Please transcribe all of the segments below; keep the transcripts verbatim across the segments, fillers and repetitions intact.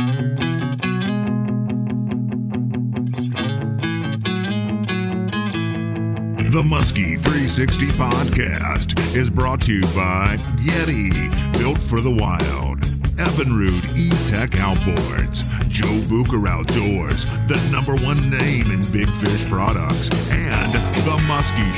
The Muskie three sixty podcast is brought to you by Yeti, built for the wild, Evinrude E-Tech Outboards, Joe Bucher Outdoors, the number one name in big fish products, and The Muskie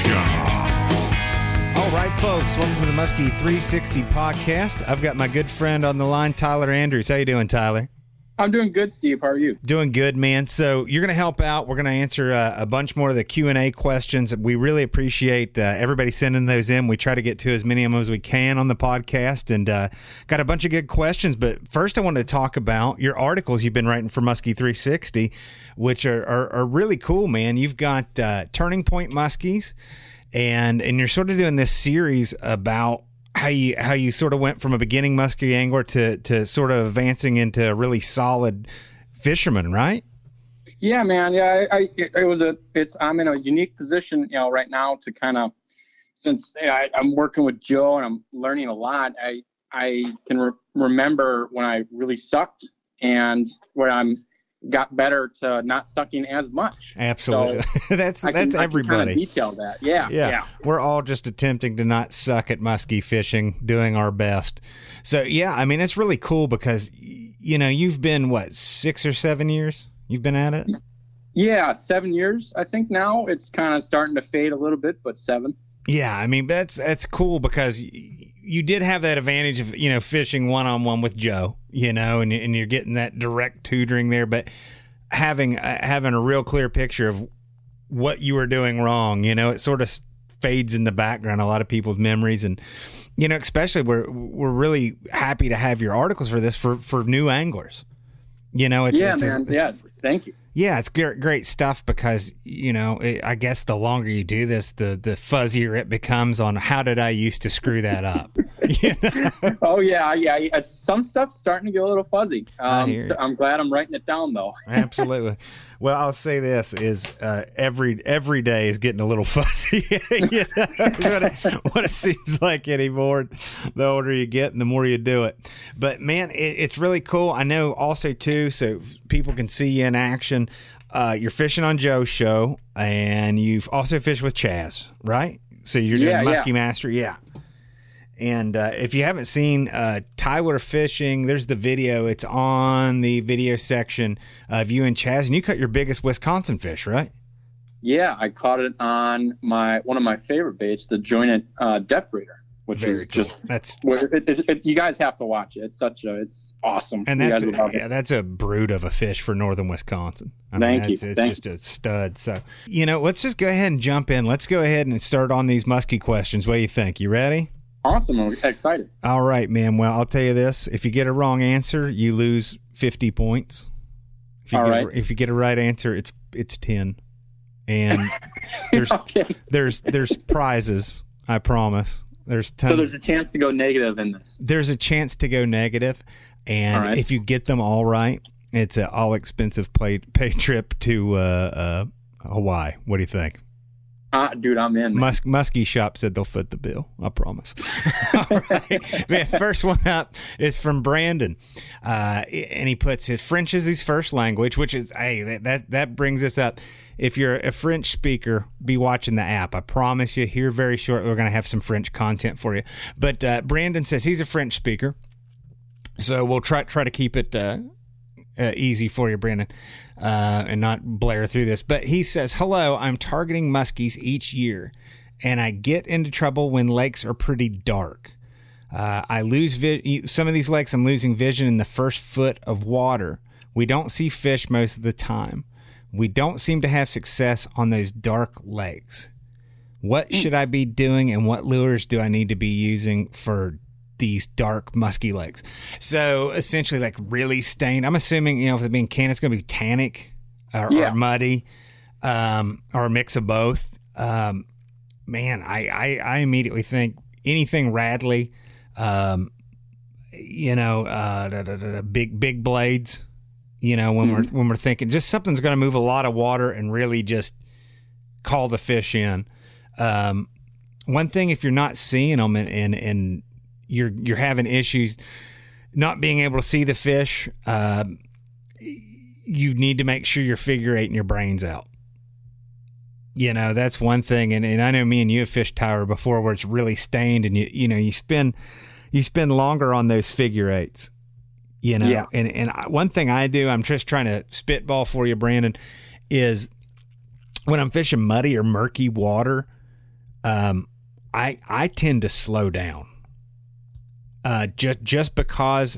Shop. All right, folks, welcome to the Muskie three sixty podcast. I've got my good friend on the line, Tyler Andrews. How you doing, Tyler? I'm doing good, Steve. How are you? Doing good, man. So you're going to help out. We're going to answer uh, a bunch more of the Q and A questions. We really appreciate uh, everybody sending those in. We try to get to as many of them as we can on the podcast, and uh, got a bunch of good questions. But first, I wanted to talk about your articles you've been writing for Muskie three sixty, which are, are, are really cool, man. You've got uh, Turning Point Muskies, and and you're sort of doing this series about how you how you sort of went from a beginning muskie angler to to sort of advancing into a really solid fisherman, right? Yeah, man. Yeah, I, I it was a it's I'm in a unique position, you know, right now to kind of, since you know, I, I'm working with Joe and I'm learning a lot. I I can re- remember when I really sucked and where I'm got better to not sucking as much. Absolutely. So that's can, that's everybody. I can detail that. Yeah, yeah. Yeah. We're all just attempting to not suck at muskie fishing, doing our best. So, yeah, I mean, it's really cool because, you know, you've been, what, six or seven years you've been at it? Yeah, seven years, I think now. It's kind of starting to fade a little bit, but seven. Yeah, I mean, that's that's cool because you did have that advantage of, you know, fishing one-on-one with Joe, you know, and, and you're getting that direct tutoring there, but having uh, having a real clear picture of what you were doing wrong, you know, it sort of fades in the background, a lot of people's memories. And, you know, especially we're, we're really happy to have your articles for this for, for new anglers. You know, it's, yeah, it's, man. It's, yeah. Thank you. Yeah, it's great, great stuff because, you know, it, I guess the longer you do this, the the fuzzier it becomes on how did I used to screw that up. You know? Oh, yeah, yeah. yeah. Some stuff's starting to get a little fuzzy. Um, so I'm glad I'm writing it down, though. Absolutely. Well, I'll say this is uh, every every day is getting a little fuzzy. You know, what, it, what it seems like anymore. The older you get and the more you do it. But, man, it, it's really cool. I know also, too, so people can see you in action. Uh, you're fishing on Joe's show, and you've also fished with Chaz, right? So you're doing yeah, Muskie yeah. Master. Yeah. And uh, if you haven't seen uh, Tyler fishing, there's the video. It's on the video section of you and Chaz, and you caught your biggest Wisconsin fish, right? Yeah, I caught it on my one of my favorite baits, the jointed uh, depth raider, which Very is cool. just that's it, it, it, you guys have to watch it. It's such a it's awesome. And you that's guys a, love yeah, it. that's a brood of a fish for northern Wisconsin. I Thank mean, you. It's, it's Thank just a stud. So, you know, let's just go ahead and jump in. Let's go ahead and start on these muskie questions. What do you think? You ready? Awesome. I'm excited. All right, man. Well, I'll tell you this. If you get a wrong answer, you lose fifty points. If you All get right. a, if you get a right answer, it's it's ten. And there's okay. there's there's prizes, I promise. There's tons. So there's a chance to go negative in this. There's a chance to go negative, and right. if you get them all right, it's an all expensive paid paid trip to uh, uh, Hawaii. What do you think? Uh, dude, I'm in. Mus- Muskie Shop said they'll foot the bill. I promise. All right. Man, first one up is from Brandon. Uh, and he puts his French is his first language, which is, hey, that, that, that brings us up. If you're a French speaker, be watching the app. I promise you, here very short, we're going to have some French content for you. But uh, Brandon says he's a French speaker. So we'll try, try to keep it uh, uh, easy for you, Brandon. Uh, and not blare through this. But he says, hello, I'm targeting muskies each year, and I get into trouble when lakes are pretty dark. Uh, I lose vi- some of these lakes, I'm losing vision in the first foot of water. We don't see fish most of the time. We don't seem to have success on those dark lakes. What should I be doing, and what lures do I need to be using for these dark musky lakes? So essentially, like really stained. I'm assuming, you know, if it being canned, it's going to be tannic or, Yeah. or muddy, um, or a mix of both. Um, man, I, I, I immediately think anything Radley, um, you know, uh, da, da, da, da, big big blades. You know, when mm-hmm. we're when we're thinking just something's going to move a lot of water and really just call the fish in. Um, one thing, if you're not seeing them and and, and you're you're having issues not being able to see the fish, uh, you need to make sure you're figure eighting your brains out. You know, that's one thing. And, and I know me and you have fished tower before where it's really stained, and you, you know, you spend, you spend longer on those figure eights, you know, yeah. and, and one thing I do, I'm just trying to spitball for you, Brandon, is when I'm fishing muddy or murky water, um, I, I tend to slow down, uh, just, just because,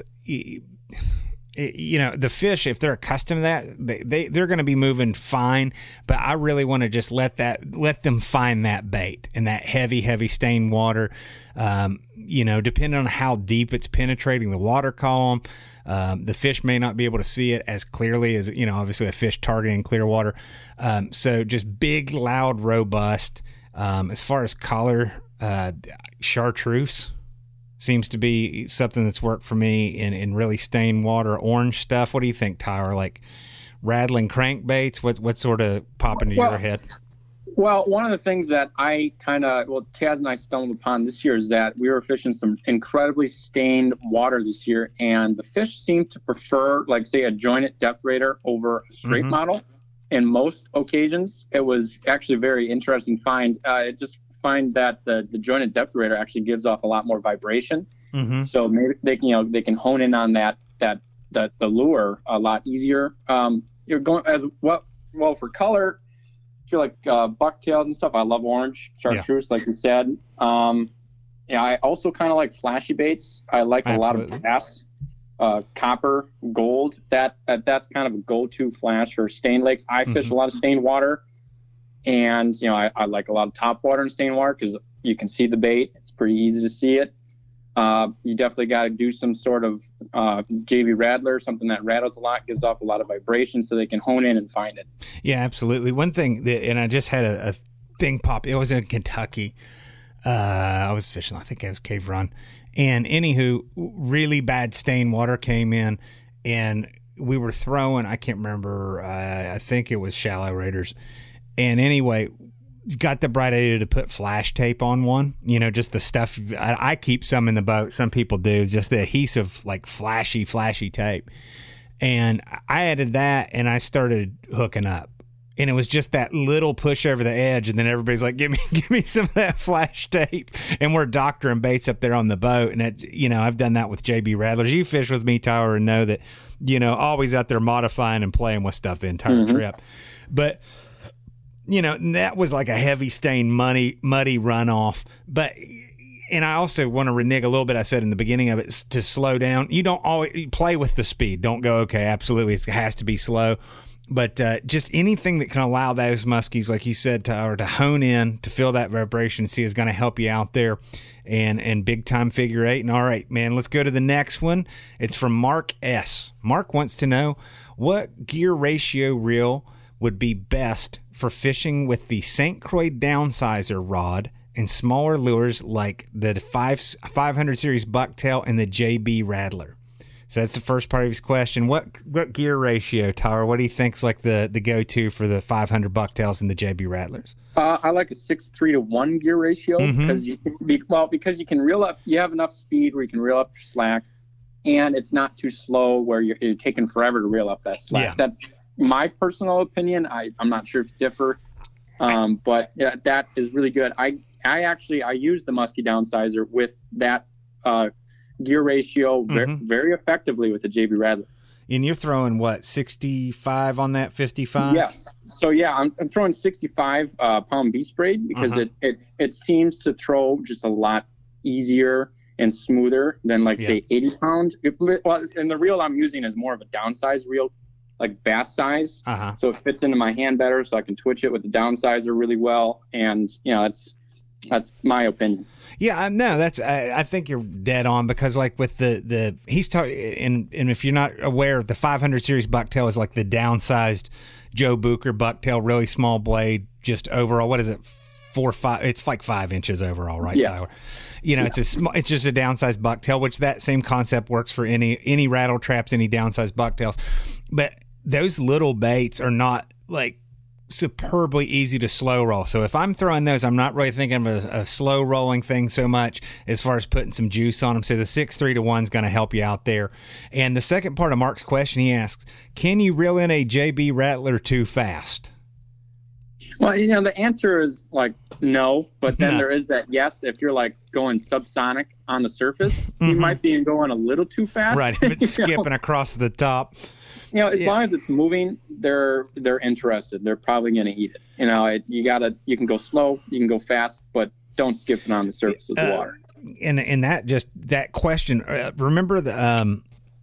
you know, the fish, if they're accustomed to that, they, they, they're going to be moving fine, but I really want to just let that, let them find that bait in that heavy, heavy stained water. Um, you know, depending on how deep it's penetrating the water column, um, the fish may not be able to see it as clearly as, you know, obviously a fish targeting clear water. Um, so just big, loud, robust. Um, as far as color, uh, chartreuse seems to be something that's worked for me in, in really stained water, orange stuff. What do you think, Tyler? Like rattling crankbaits? What what sort of pop into well, your head? Well, one of the things that I kind of, well, Taz and I stumbled upon this year is that we were fishing some incredibly stained water this year, and the fish seemed to prefer, like, say, a jointed depth grader over a straight Mm-hmm. model. In most occasions, it was actually a very interesting find. Uh, it just find that the, the jointed depth grader actually gives off a lot more vibration. Mm-hmm. So maybe they can, you know, they can hone in on that, that, that the lure a lot easier. Um, you're going as well, well for color, I feel like, uh, bucktails and stuff. I love orange, chartreuse, yeah. like you said. Um, yeah, I also kind of like flashy baits. I like Absolutely. a lot of brass, uh, copper, gold. That, that that's kind of a go-to flash for stained lakes. I fish mm-hmm. a lot of stained water. And, you know, I, I like a lot of top water and stained water because you can see the bait. It's pretty easy to see it. Uh, you definitely got to do some sort of uh, J B Rattler, something that rattles a lot, gives off a lot of vibration so they can hone in and find it. Yeah, absolutely. One thing, that, and I just had a, a thing pop. It was in Kentucky. Uh, I was fishing, I think it was Cave Run. And anywho, really bad stained water came in, and we were throwing, I can't remember, uh, I think it was shallow raiders. And anyway, got the bright idea to put flash tape on one, you know, just the stuff. I, I keep some in the boat. Some people do, just the adhesive, like flashy, flashy tape. And I added that and I started hooking up. And it was just that little push over the edge. And then everybody's like, give me, give me some of that flash tape. And we're doctoring baits up there on the boat. And it, you know, I've done that with J B Rattlers. You fish with me, Tyler, and know that, you know, always out there modifying and playing with stuff the entire mm-hmm. trip. But, you know, that was like a heavy stained muddy, muddy runoff. But, and I also want to renege a little bit. I said in the beginning of it to slow down. You don't always you play with the speed. Don't go, okay, absolutely, it has to be slow. But uh, just anything that can allow those muskies, like you said, Tyler, to hone in, to feel that vibration, see is going to help you out there. And and big time figure eight. And all right, man, let's go to the next one. It's from Mark S. Mark wants to know what gear ratio reel would be best for fishing with the Saint Croix downsizer rod and smaller lures like the five, 500 series bucktail and the J B Rattler. So that's the first part of his question. What what gear ratio, Tyler? What do you think's like the, the go-to for the five hundred bucktails and the J B Rattlers? Uh, I like a six three to one gear ratio mm-hmm. because you can be, well because you can reel up. You have enough speed where you can reel up your slack, and it's not too slow where you're, you're taking forever to reel up that slack. Yeah. That's my personal opinion. I, I'm not sure if you differ, um, but yeah, that is really good. I I actually I use the Muskie downsizer with that uh, gear ratio mm-hmm. very, very effectively with the J B Rattler. And you're throwing what, sixty-five on that, fifty-five? Yes. So yeah, I'm, I'm throwing sixty-five uh, pound beast braid because uh-huh. it, it it seems to throw just a lot easier and smoother than like yeah. say eighty pound. It, well, and the reel I'm using is more of a downsized reel, like bass size. Uh-huh. So it fits into my hand better, so I can twitch it with the downsizer really well. And you know, that's that's my opinion. Yeah, no, that's I, I think you're dead on because like with the the he's talking and and if you're not aware, the five hundred series bucktail is like the downsized Joe Bucher bucktail, really small blade, just overall. What is it? Four five? It's like five inches overall, right? Yeah. Tyler? You know, yeah. it's a small, it's just a downsized bucktail, which that same concept works for any any rattle traps, any downsized bucktails. But those little baits are not like superbly easy to slow roll. So if I'm throwing those, I'm not really thinking of a, a slow rolling thing so much as far as putting some juice on them. So the six three to one is going to help you out there. And the second part of Mark's question, he asks, can you reel in a J B Rattler too fast? Well, you know, the answer is like no, but then No. there is that yes. If you're like going subsonic on the surface, Mm-hmm. you might be going a little too fast. Right, if it's You know? skipping across the top. You know, as Yeah. long as it's moving, they're they're interested. They're probably going to eat it. You know, it, you gotta you can go slow, you can go fast, but don't skip it on the surface of the Uh, water. And and that just that question. Uh, remember the um,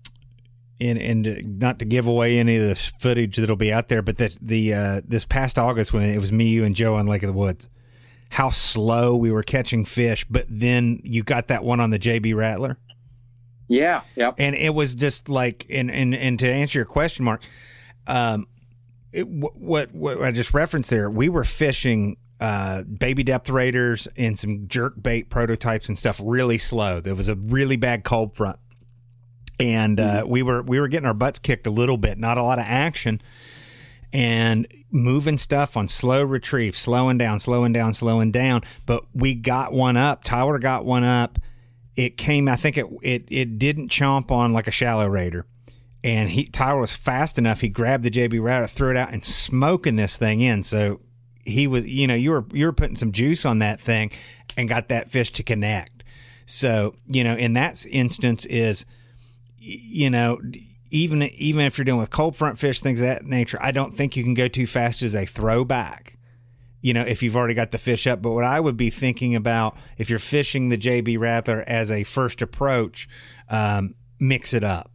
and and not to give away any of the footage that'll be out there, but that the uh, this past August when it was me, you, and Joe on Lake of the Woods, how slow we were catching fish, but then you got that one on the J B Rattler. Yeah, yep. And it was just like, and and, and to answer your question, Mark, um, it, what what I just referenced there, we were fishing uh, baby depth raters and some jerk bait prototypes and stuff really slow. There was a really bad cold front, and uh, we were we were getting our butts kicked a little bit, not a lot of action, and moving stuff on slow retrieve, slowing down, slowing down, slowing down. But we got one up. Tyler got one up. It came, I think it, it it didn't chomp on like a shallow raider. And he Tyler was fast enough. He grabbed the J B Rattler, threw it out, and smoking this thing in. So he was, you know, you were you were putting some juice on that thing and got that fish to connect. So, you know, in that instance is, you know, even even if you're dealing with cold front fish, things of that nature, I don't think you can go too fast as a throwback. You know, if you've already got the fish up. But what I would be thinking about, if you're fishing the J B Rattler as a first approach, um, mix it up.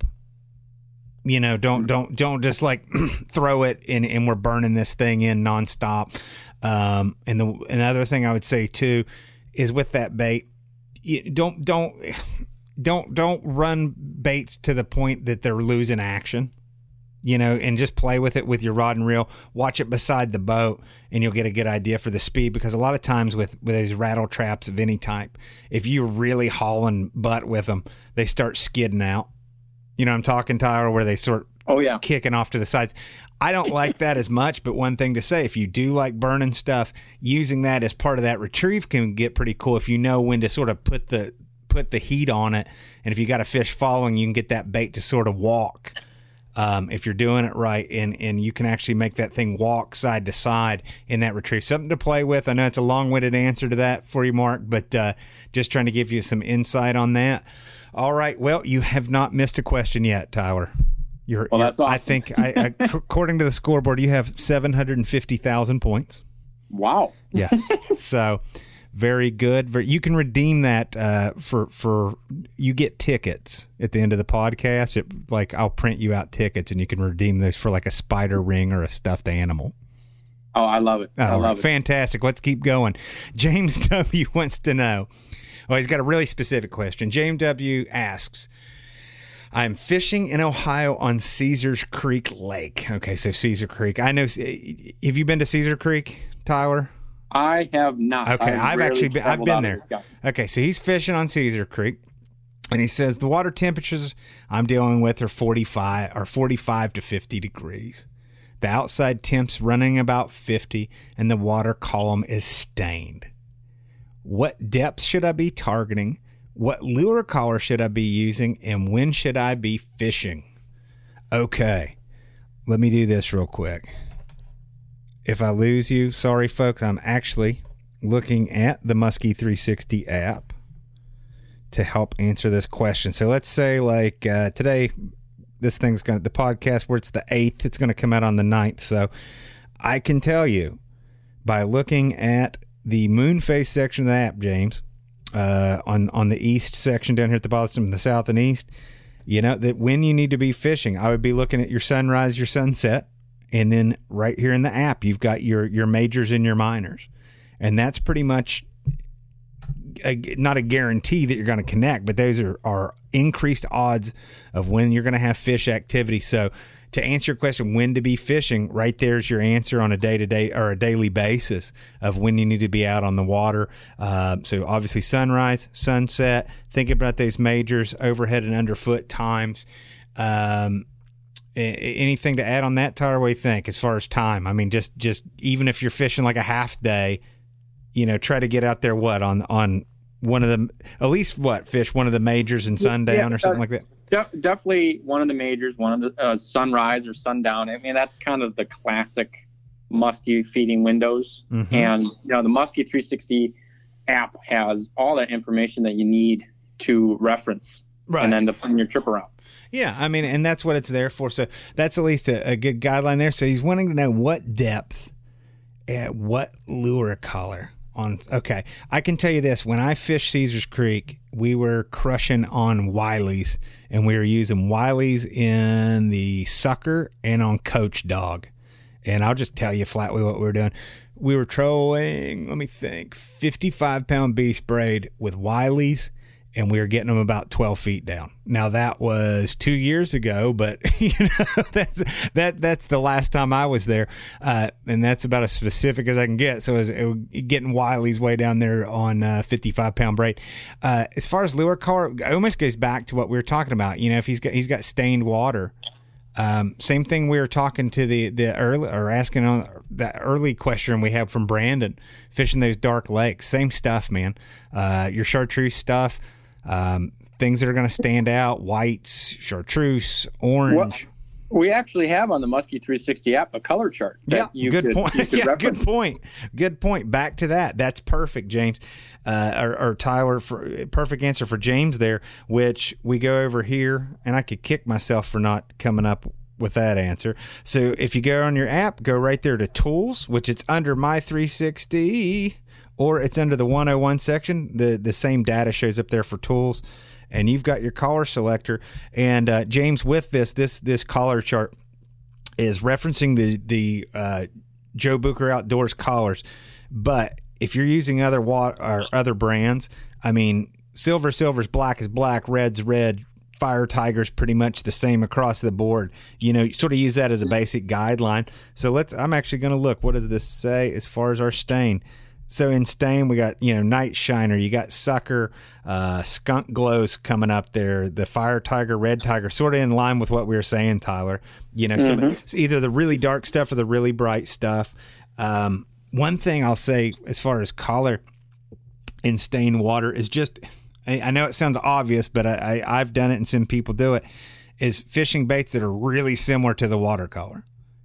You know, don't don't don't just like throw it and, and we're burning this thing in nonstop. Um, and the another thing I would say too is with that bait, you don't don't don't don't run baits to the point that they're losing action. You know, and just play with it with your rod and reel. Watch it beside the boat, and you'll get a good idea for the speed. Because a lot of times with, with those rattle traps of any type, if you're really hauling butt with them, they start skidding out. You know, I'm talking, Tyler, where they sort Oh yeah, kicking off to the sides. I don't like that as much, but one thing to say, if you do like burning stuff, using that as part of that retrieve can get pretty cool if you know when to sort of put the put the heat on it. And if you got a fish following, you can get that bait to sort of walk. Um, if you're doing it right, and, and you can actually make that thing walk side to side in that retrieve. Something to play with. I know it's a long-winded answer to that for you, Mark, but uh, just trying to give you some insight on that. All right. Well, you have not missed a question yet, Tyler. You're, Well, you're, that's awesome. I think, I, I, according to the scoreboard, you have seven hundred fifty thousand points. wow. Yes. So very good. Very, you can redeem that uh, for for you get tickets at the end of the podcast. It, like I'll print you out tickets, and you can redeem those for like a spider ring or a stuffed animal. Oh, I love it. I All right, love it. fantastic. Let's keep going. James W. wants to know. Well, he's got a really specific question. James W. asks, I'm fishing in Ohio on Caesars Creek Lake. Okay, so Caesar Creek. I know. Have you been to Caesar Creek, Tyler? I have not. Okay, I've I've rarely actually been, I've traveled been out of there. Wisconsin. Okay, so he's fishing on Caesar Creek, and he says the water temperatures I'm dealing with are forty-five or forty-five to fifty degrees. The outside temp's running about fifty, and the water column is stained. What depth should I be targeting? What lure collar should I be using? And when should I be fishing? Okay, let me do this real quick. If I lose you, sorry, folks. I'm actually looking at the Muskie three sixty app to help answer this question. So let's say, like, uh, today, this thing's going to, the podcast where it's the eighth, it's going to come out on the ninth. So I can tell you by looking at the moon phase section of the app, James, uh, on, on the east section down here at the bottom, the south and east, you know, that when you need to be fishing, I would be looking at your sunrise, your sunset. And then right here in the app, you've got your, your majors and your minors. And that's pretty much a, not a guarantee that you're going to connect, but those are, are increased odds of when you're going to have fish activity. So to answer your question, when to be fishing, right there's your answer on a day-to-day or a daily basis of when you need to be out on the water. Uh, so obviously sunrise, sunset, think about those majors, overhead and underfoot times. Um, Anything to add on that, Tyler? What do you think as far as time? I mean, just just even if you're fishing like a half day, you know, try to get out there what on on one of the at least what fish one of the majors and sundown yeah, or something uh, like that. De- definitely one of the majors, one of the uh, sunrise or sundown. I mean, that's kind of the classic muskie feeding windows. Mm-hmm. And you know, the Muskie three sixty app has all that information that you need to reference, right, and then to plan your trip around. Yeah, I mean, and that's what it's there for. So that's at least a, a good guideline there. So he's wanting to know what depth at what lure color on. Okay, I can tell you this. When I fished Caesars Creek, we were crushing on Wileys, and we were using Wileys in the sucker and on Coach Dog. And I'll just tell you flatly what we were doing. We were trolling, let me think, fifty-five pound beast braid with Wileys, and we were getting them about twelve feet down. Now that was two years ago, but you know, that's that that's the last time I was there, uh, and that's about as specific as I can get. So it was, it was getting Wiley's way down there on uh, fifty-five pound braid. Uh, as far as lure color, it almost goes back to what we were talking about. You know, if he's got he's got stained water. Um, same thing we were talking to the, the early or asking on that early question we have from Brandon, fishing those dark lakes. Same stuff, man. Uh, your chartreuse stuff, um, things that are going to stand out, whites, chartreuse, orange. Well, we actually have on the Muskie three sixty app a color chart. That yeah, you good could, point. You could yeah, good point. Good point. Back to that. That's perfect, James. Uh, or, or Tyler, for perfect answer for James there, which we go over here, and I could kick myself for not coming up with that answer. So if you go on your app, go right there to tools, which it's under my three sixty, or it's under the one oh one section. The the same data shows up there for tools, and you've got your collar selector. And uh, James, with this this this collar chart is referencing the the uh, Joe Bucher Outdoors collars, but if you're using other water or other brands, I mean, silver silver's black is black, red's red. Fire Tiger's pretty much the same across the board. You know, you sort of use that as a basic guideline. So let's, I'm actually going to look. What does this say as far as our stain? So in stain, we got, you know, Night Shiner, you got Sucker, uh, Skunk Glows coming up there, the Fire Tiger, Red Tiger, sort of in line with what we were saying, Tyler. You know, mm-hmm. some, it's either the really dark stuff or the really bright stuff. Um, one thing I'll say as far as color in stain water is just, I know it sounds obvious, but I, I, I've done it and seen people do it, is fishing baits that are really similar to the watercolor.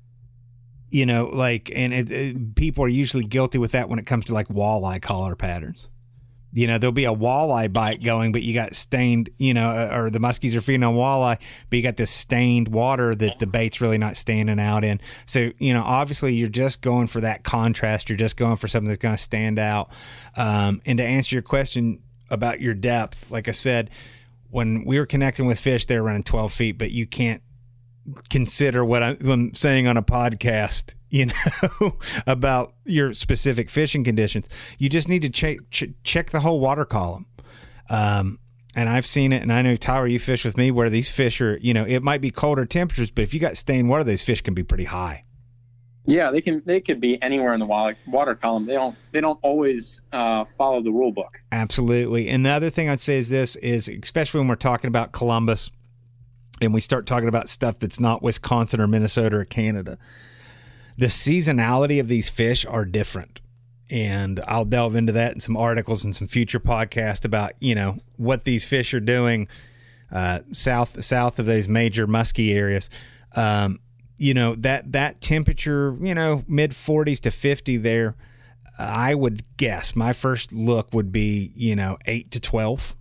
You know, like, and it, it, people are usually guilty with that when it comes to like walleye collar patterns. You know, there'll be a walleye bite going, but you got stained, you know, or the muskies are feeding on walleye, but you got this stained water that the bait's really not standing out in. So, you know, obviously you're just going for that contrast. You're just going for something that's going to stand out. Um, and to answer your question about your depth, like I said, when we were connecting with fish, they were running twelve feet, but you can't consider what I'm saying on a podcast, you know, about your specific fishing conditions. You just need to check ch- check the whole water column. Um, and I've seen it, and I know, Tyler, you fish with me, where these fish are, you know, it might be colder temperatures, but if you got stained water, those fish can be pretty high. Yeah, they can. They could be anywhere in the water, water column. They don't. They don't always uh, follow the rule book. Absolutely. And the other thing I'd say is this: is especially when we're talking about Columbus, and we start talking about stuff that's not Wisconsin or Minnesota or Canada, the seasonality of these fish are different. And I'll delve into that in some articles and some future podcasts about, you know, what these fish are doing uh, south south of those major musky areas. Um, you know, that that temperature, you know, mid forties to fifty there, I would guess my first look would be, you know, eight to twelve.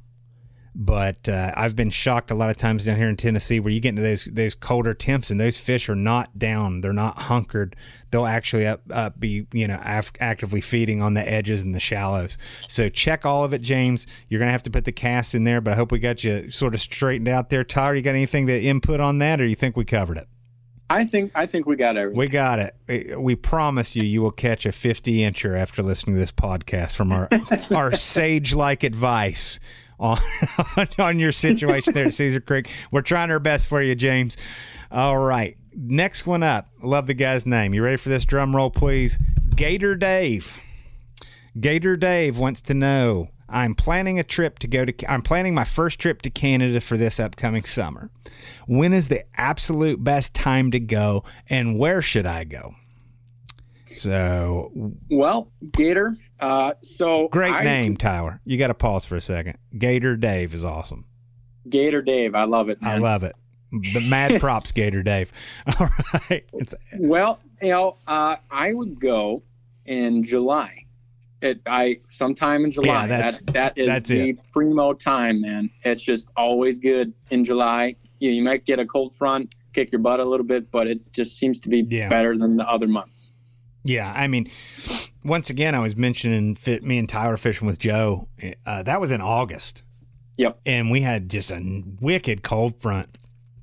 But uh, I've been shocked a lot of times down here in Tennessee where you get into those those colder temps and those fish are not down. They're not hunkered. They'll actually up, up be, you know, af- actively feeding on the edges and the shallows. So check all of it, James. You're going to have to put the cast in there, but I hope we got you sort of straightened out there. Tyler, you got anything to input on that, or you think we covered it? I think I think we got everything. We got it. We promise you, you will catch a fifty incher after listening to this podcast from our our sage-like advice on on your situation there at Caesar Creek. We're trying our best for you, James. All right. Next one up. Love the guy's name. You ready for this? Drum roll, please. Gator Dave. Gator Dave wants to know. I'm planning a trip to go to, I'm planning my first trip to Canada for this upcoming summer. When is the absolute best time to go, and where should I go? So, well, Gator, uh, so great I, name, Tyler. You got to pause for a second. Gator Dave is awesome. Gator Dave, I love it, man. I love it. But mad props, Gator Dave. All right. It's, well, you know, uh, I would go in July. It, I sometime in July. Yeah, that's, that, that is that's the it. primo time, man. It's just always good in July. You, you might get a cold front, kick your butt a little bit, but it just seems to be yeah. better than the other months. Yeah, I mean, once again, I was mentioning fit, me and Tyler fishing with Joe. Uh, that was in August. Yep. And we had just a wicked cold front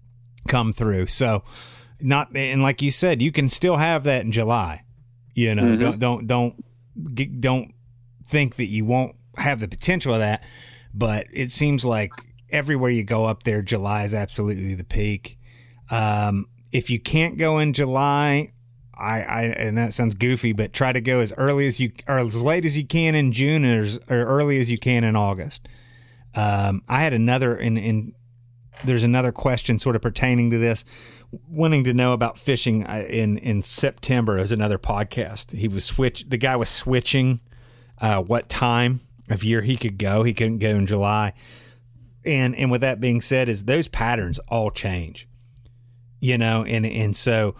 come through. So, not and like you said, you can still have that in July. You know, mm-hmm. don't don't don't don't think that you won't have the potential of that. But it seems like everywhere you go up there, July is absolutely the peak. Um, if you can't go in July, I, I and that sounds goofy, but try to go as early as you or as late as you can in June or, as, or early as you can in August. Um, I had another in, in there's another question sort of pertaining to this, wanting to know about fishing in, in September as another podcast. He was switch. The guy was switching uh, what time of year he could go. He couldn't go in July. And, and with that being said, is those patterns all change, you know, and, and so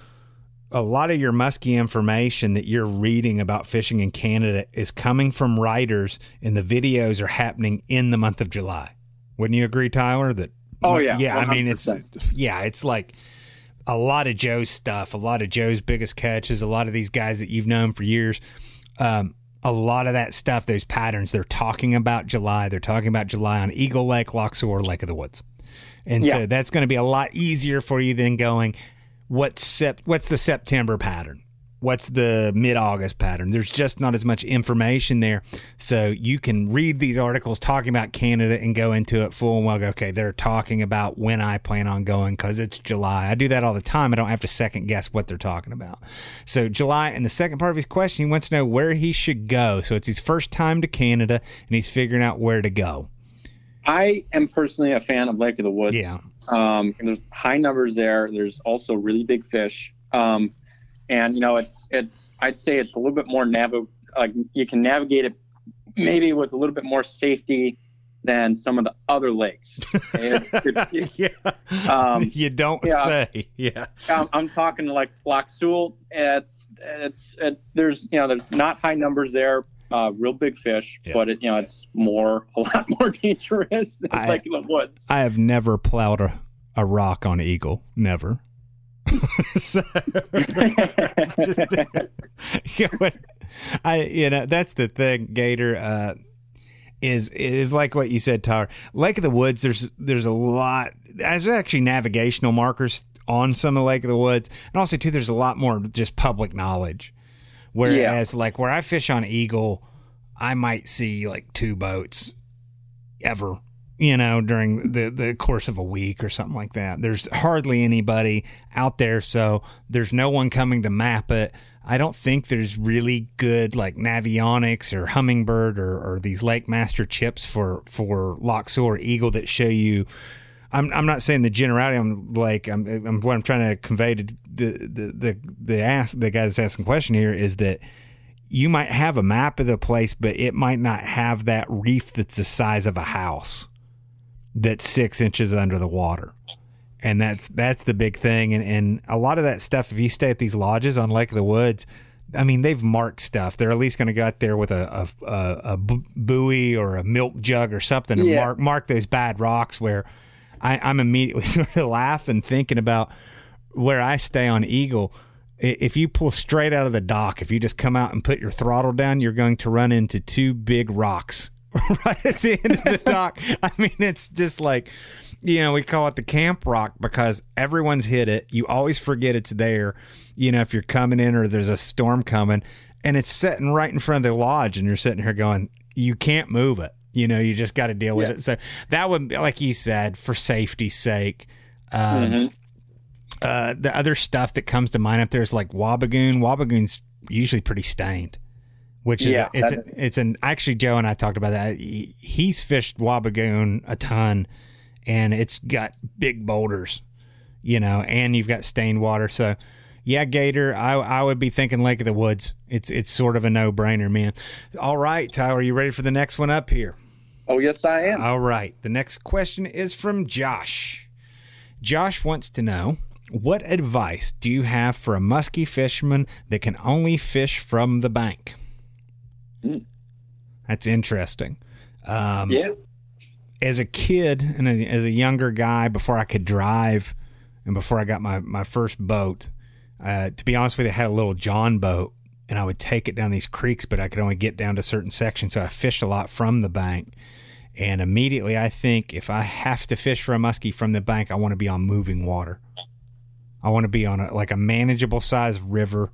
a lot of your musky information that you're reading about fishing in Canada is coming from writers, and the videos are happening in the month of July. Wouldn't you agree, Tyler? That oh yeah, yeah. one hundred percent. I mean, it's yeah, it's like a lot of Joe's stuff, a lot of Joe's biggest catches, a lot of these guys that you've known for years. Um, a lot of that stuff, those patterns, they're talking about July. They're talking about July on Eagle Lake, Lochsore, Lake of the Woods, and yeah. so that's going to be a lot easier for you than going. What's sep- What's the September pattern? What's the mid-August pattern? There's just not as much information there. So you can read these articles talking about Canada and go into it full and well. Go, okay, they're talking about when I plan on going because it's July. I do that all the time. I don't have to second guess what they're talking about. So July, and the second part of his question, he wants to know where he should go. So it's his first time to Canada, and he's figuring out where to go. I am personally a fan of Lake of the Woods. Yeah. Um, there's high numbers there. There's also really big fish. Um, and you know, it's, it's, I'd say it's a little bit more nav- like you can navigate it maybe with a little bit more safety than some of the other lakes. It, it, it, yeah. Um, you don't yeah, say. Yeah. I'm, I'm talking like Lochsore. It's, it's, it, there's, you know, there's not high numbers there. Uh, real big fish, yeah. but it, you know, it's more, a lot more dangerous than I, Lake of the Woods. I have never plowed a, a rock on Eagle. Never. so, just, you know, I, you know, that's the thing, Gator, uh, is, is like what you said, Tyler. Lake of the Woods, there's, there's a lot, there's actually navigational markers on some of the Lake of the Woods. And also, too, there's a lot more just public knowledge. Whereas, yeah. like, where I fish on Eagle, I might see, like, two boats ever, you know, during the, the course of a week or something like that. There's hardly anybody out there, so there's no one coming to map it. I don't think there's really good, like, Navionics or Humminbird or, or these Lake Master chips for, for Lochsore Eagle that show you. I'm I'm not saying the generality. I'm like I'm, I'm what I'm trying to convey to the the the the ask the guy that's asking the question here is that you might have a map of the place, but it might not have that reef that's the size of a house that's six inches under the water, and that's that's the big thing. And and a lot of that stuff, if you stay at these lodges on Lake of the Woods, I mean, they've marked stuff. They're at least going to go out there with a a, a, a buoy or a milk jug or something and yeah. mark mark those bad rocks where. I, I'm immediately sort of laughing, thinking about where I stay on Eagle. If you pull straight out of the dock, if you just come out and put your throttle down, you're going to run into two big rocks right at the end of the dock. I mean, it's just like, you know, we call it the camp rock because everyone's hit it. You always forget it's there, you know, if you're coming in or there's a storm coming, and it's sitting right in front of the lodge, and you're sitting here going, you can't move it. You know, you just got to deal with yeah. it. So that would, like you said, for safety's sake. Um, mm-hmm. uh, the other stuff that comes to mind up there is like Wabigoon. Wabigoon's usually pretty stained. which is Yeah, a, it's that a, it's an actually Joe and I talked about that. He, he's fished Wabigoon a ton, and it's got big boulders, you know, and you've got stained water. So yeah, Gator, I I would be thinking Lake of the Woods. It's it's sort of a no brainer, man. All right, Tyler, are you ready for the next one up here? Oh, yes, I am. All right. The next question is from Josh. Josh wants to know, what advice do you have for a muskie fisherman that can only fish from the bank? Mm. That's interesting. Um, Yeah. As a kid and a, as a younger guy, before I could drive and before I got my, my first boat, uh, to be honest with you, I had a little John boat, and I would take it down these creeks, but I could only get down to certain sections, so I fished a lot from the bank. And immediately I think if I have to fish for a muskie from the bank, I want to be on moving water. I want to be on a, like a manageable size river.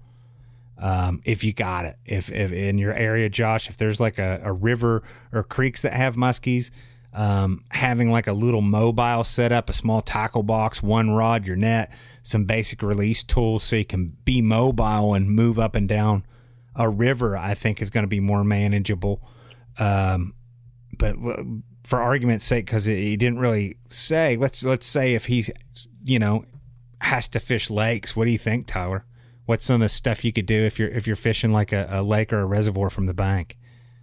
Um, if you got it, if, if in your area, Josh, if there's like a, a river or creeks that have muskies, um, having like a little mobile setup, a small tackle box, one rod, your net, some basic release tools so you can be mobile and move up and down a river, I think is going to be more manageable. Um, But for argument's sake, because he didn't really say, let's let's say if he's, you know, has to fish lakes. What do you think, Tyler? What's some of the stuff you could do if you're if you're fishing like a, a lake or a reservoir from the bank?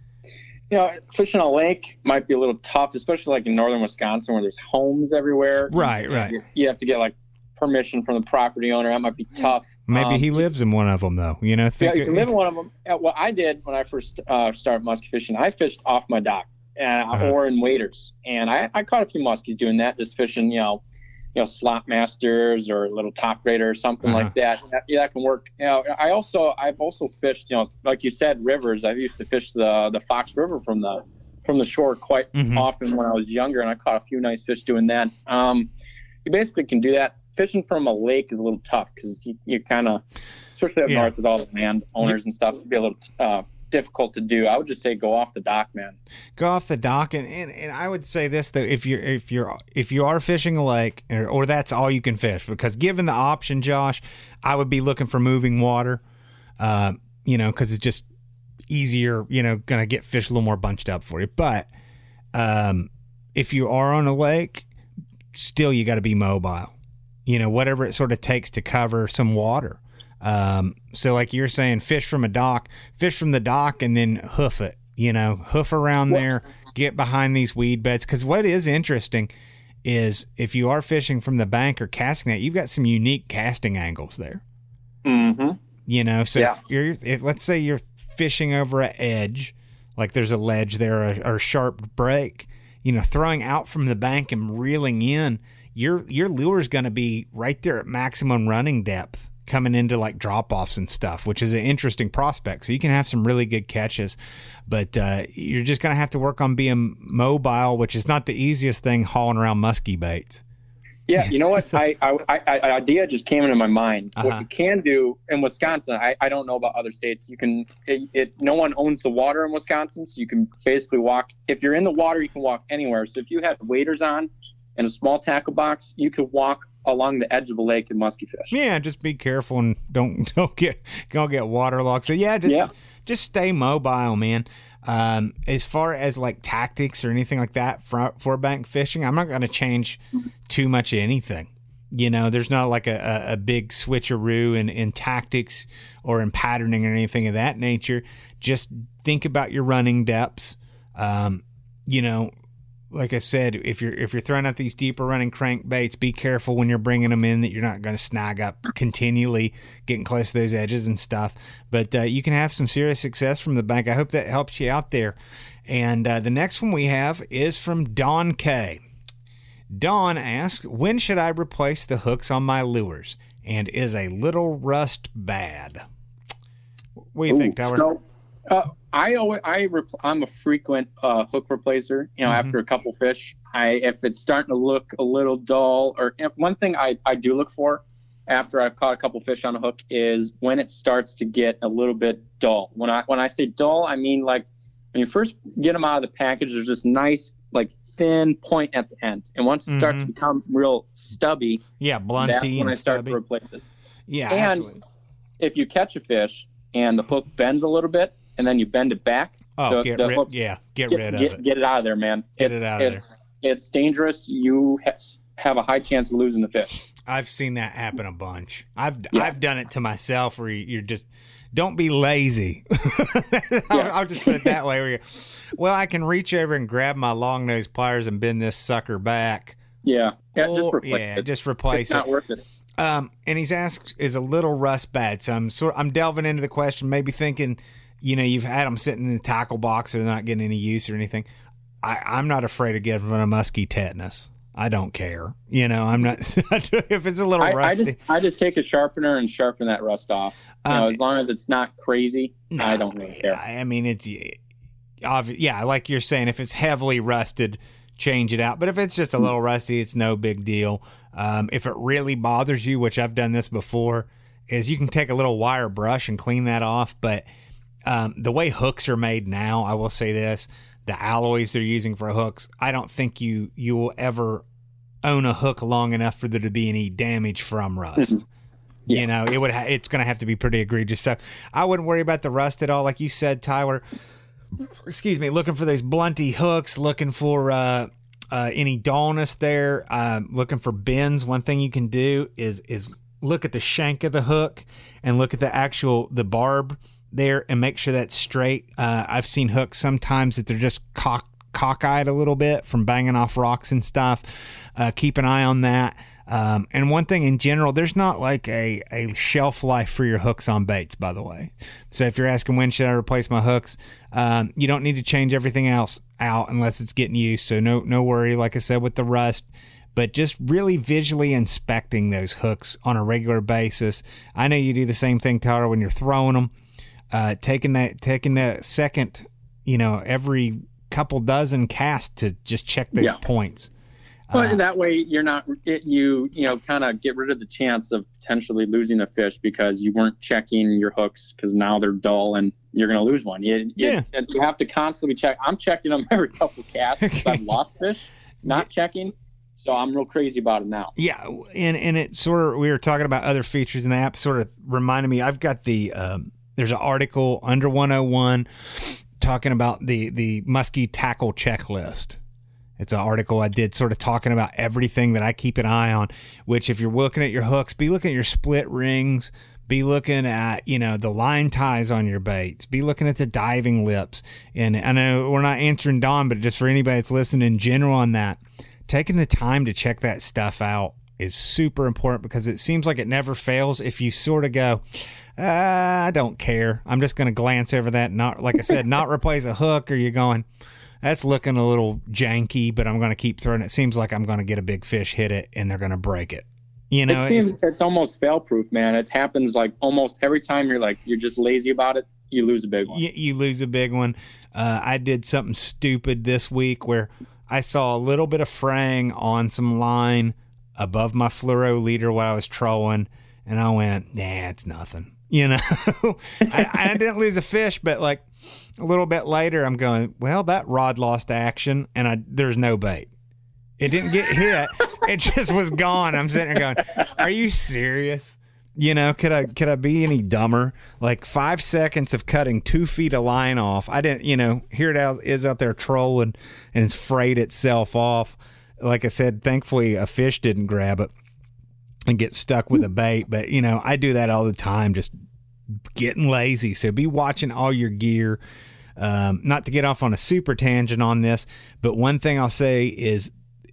You know, fishing a lake might be a little tough, especially like in northern Wisconsin where there's homes everywhere. Right, you, right. You, you have to get like permission from the property owner. That might be tough. Maybe um, he lives in one of them, though. You know, think yeah, you can live in one of them. What I did when I first uh, started muskie fishing, I fished off my dock. And, Uh-huh. or in waders, and I, I caught a few muskies doing that, just fishing, you know, you know, slot masters or a little top grader or something Uh-huh. like that. that. Yeah, that can work. You know, I also I've also fished, you know, like you said, rivers. I used to fish the the Fox River from the from the shore quite Mhm. often when I was younger, and I caught a few nice fish doing that. Um, you basically can do that. Fishing from a lake is a little tough because you, you kind of, especially up Yeah. north with all the land owners and stuff, it'd be a little uh, difficult to do. I would just say go off the dock, man. Go off the dock, and, and, and I would say this though: if you're if you're if you are fishing a lake, or, or that's all you can fish, because given the option, Josh, I would be looking for moving water. Uh, you know, because it's just easier. You know, gonna get fish a little more bunched up for you. But um, if you are on a lake, still you got to be mobile. You know, whatever it sort of takes to cover some water. Um, so like you're saying, fish from a dock, fish from the dock, and then hoof it, you know, hoof around Well, there, get behind these weed beds. Cause what is interesting is if you are fishing from the bank or casting that, you've got some unique casting angles there, Mm-hmm. you know? So Yeah. if you're, if let's say you're fishing over an edge, like there's a ledge there or, or a sharp break, you know, throwing out from the bank and reeling in, your, your lure is going to be right there at maximum running depth, coming into like drop-offs and stuff, which is an interesting prospect. So you can have some really good catches, but uh, you're just going to have to work on being mobile, which is not the easiest thing hauling around muskie baits. Yeah, you know what? I, I, I, I idea just came into my mind. Uh-huh. What you can do in Wisconsin, I, I don't know about other states. You can, it, it, no one owns the water in Wisconsin, so you can basically walk. If you're in the water, you can walk anywhere. So if you had waders on and a small tackle box, you could walk along the edge of a lake and musky fish. Yeah, just be careful and don't don't get don't get waterlogged. So yeah, just Yeah. just stay mobile, man. Um, as far as like tactics or anything like that for for bank fishing, I'm not going to change too much of anything. You know, there's not like a, a, a big switcheroo in, in tactics or in patterning or anything of that nature. Just think about your running depths. Um, you know, like I said, if you're if you're throwing out these deeper running crankbaits, be careful when you're bringing them in that you're not going to snag up continually getting close to those edges and stuff. But uh, you can have some serious success from the bank. I hope that helps you out there. And uh, the next one we have is from Don K. Don asks, when should I replace the hooks on my lures? And is a little rust bad? What do you Ooh, think, Tyler? So, uh, I always, I repl- I'm a frequent uh, hook replacer. You know, Mhm. after a couple fish, I if it's starting to look a little dull, or if one thing I, I do look for after I've caught a couple fish on a hook is when it starts to get a little bit dull. When I when I say dull, I mean like when you first get them out of the package, there's this nice like thin point at the end, and once it starts to Mhm. become real stubby, Yeah, that's blunty when I and start stubby. to replace it. Yeah, and absolutely. if you catch a fish and the hook bends a little bit, and then you bend it back. Oh, the, get the rid, hooks, yeah, get, get rid of get, it. Get it out of there, man. Get it's, it out of it's, there. It's dangerous. You ha- have a high chance of losing the fish. I've seen that happen a bunch. I've Yeah. I've done it to myself where you're just, don't be lazy. I'll, Yeah. I'll just put it that way. Where you, well, I can reach over and grab my long nose pliers and bend this sucker back. Yeah, yeah, Or- just replace yeah, it. just replace It's not it. worth it. Um, and he's asked, is a little rust bad? So I'm sort, I'm delving into the question, maybe thinking, you know, you've had them sitting in the tackle box, or they're not getting any use or anything. I, I'm not afraid of giving a muskie tetanus. I don't care. You know, I'm not. If it's a little I, I rusty, just I just take a sharpener and sharpen that rust off. You know, Um, as long as it's not crazy, no, I don't really care. I mean, it's obvious. Yeah, like you're saying, if it's heavily rusted, change it out. But if it's just a little rusty, it's no big deal. Um, if it really bothers you, which I've done this before, is you can take a little wire brush and clean that off. But um, the way hooks are made now, I will say this: the alloys they're using for hooks, I don't think you you will ever own a hook long enough for there to be any damage from rust. Yeah. You know, it would ha- it's going to have to be pretty egregious. So I wouldn't worry about the rust at all. Like you said, Tyler, excuse me, looking for those blunty hooks, looking for uh, uh, any dullness there, um, looking for bends. One thing you can do is is look at the shank of the hook and look at the actual the barb there and make sure that's straight. Uh, I've seen hooks sometimes that they're just cock cockeyed a little bit from banging off rocks and stuff. Uh, keep an eye on that. Um, and one thing in general, there's not like a, a shelf life for your hooks on baits, by the way. So if you're asking when should I replace my hooks, um, you don't need to change everything else out unless it's getting used. So no, no worry, like I said, with the rust, but just really visually inspecting those hooks on a regular basis. I know you do the same thing, Tyler, when you're throwing them, uh, taking that, taking that second, you know, every couple dozen casts to just check those Yeah. points. Well, Uh, that way you're not it, you you know kind of get rid of the chance of potentially losing a fish because you weren't checking your hooks because now they're dull and you're going to lose one. You, you, Yeah. and you have to constantly check. I'm checking them every couple casts because I've lost fish, not checking. So I'm real crazy about it now. Yeah, and and it sort of, we were talking about other features in the app, sort of reminded me. I've got the um, there's an article under one oh one talking about the the muskie tackle checklist. It's an article I did sort of talking about everything that I keep an eye on, which if you're looking at your hooks, be looking at your split rings, be looking at, you know, the line ties on your baits, be looking at the diving lips. And I know we're not answering Don, but just for anybody that's listening in general on that, taking the time to check that stuff out is super important because it seems like it never fails if you sort of go, uh, I don't care. I'm just going to glance over that. Not, like I said, not replace a hook, or you're going, that's looking a little janky, but I'm going to keep throwing it. Seems like I'm going to get a big fish, hit it, and they're going to break it. You know, it seems it's, it's almost fail proof, man. It happens like almost every time you're like, you're just lazy about it. You lose a big one. you, you lose a big one. Uh, I did something stupid this week where I saw a little bit of fraying on some line above my fluoro leader while I was trolling, and I went, nah, it's nothing. You know, I, I didn't lose a fish, but like a little bit later, I'm going, well, that rod lost action, and I there's no bait. It didn't get hit; it just was gone. I'm sitting there going, "Are you serious? You know, could I could I be any dumber? Like five seconds of cutting two feet of line off. I didn't, you know, here it out, is out there trolling, and it's frayed itself off. Like I said, thankfully a fish didn't grab it and get stuck with a bait. But, you know, I do that all the time, just getting lazy. So be watching all your gear. Um, not to get off on a super tangent on this, but one thing I'll say is,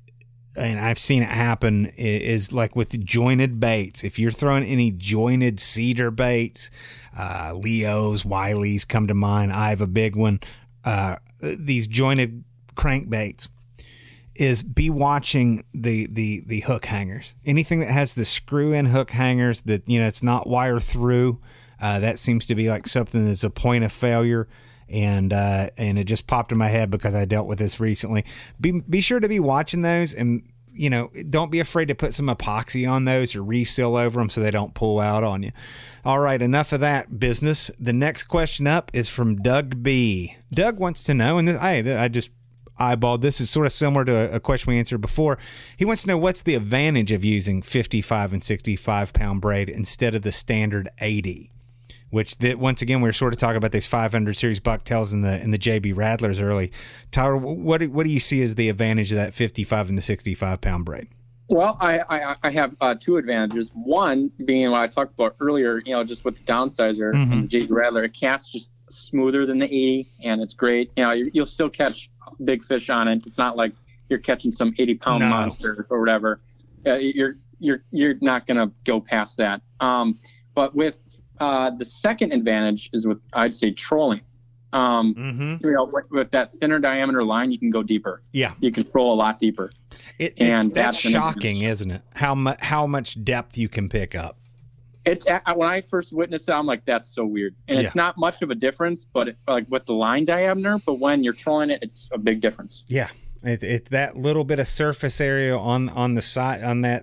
and I've seen it happen, is like with jointed baits. If you're throwing any jointed cedar baits, uh, Leos, Wileys come to mind. I have a big one. Uh, these jointed crankbaits. Is be watching the, the, the hook hangers. Anything that has the screw in hook hangers that, you know, it's not wire through. Uh, that seems to be like something that's a point of failure. And, uh, and it just popped in my head because I dealt with this recently. Be, be sure to be watching those, and, you know, don't be afraid to put some epoxy on those or reseal over them so they don't pull out on you. All right. Enough of that business. The next question up is from Doug B. Doug wants to know, and this, I, I just, eyeballed. This is sort of similar to a question we answered before. He wants to know what's the advantage of using fifty-five and sixty-five pound braid instead of the standard eighty. which that once again, we were sort of talking about these five hundred series bucktails and the and the J B Rattlers early. Tyler, what do, what do you see as the advantage of that fifty-five and the sixty-five pound braid? Well, I, I, I have uh, two advantages. One being what I talked about earlier, you know, just with the downsizer mm-hmm. and the J B Rattler, it casts just smoother than the eighty, and it's great. You know, you, you'll still catch big fish on it. It's not like you're catching some eighty pound no. monster or whatever. Uh, you're you're you're not gonna go past that. Um, but with uh, the second advantage is with, I'd say, trolling. Um, mm-hmm. You know, with, with that thinner diameter line, you can go deeper. Yeah, you can troll a lot deeper. It, it, and that's, that's shocking, isn't it? How much how much depth you can pick up. It's when I first witnessed it, I'm like, that's so weird, and yeah. it's not much of a difference, but it, like with the line diameter. But when you're trolling it, it's a big difference. Yeah, it's it, that little bit of surface area on on the side on that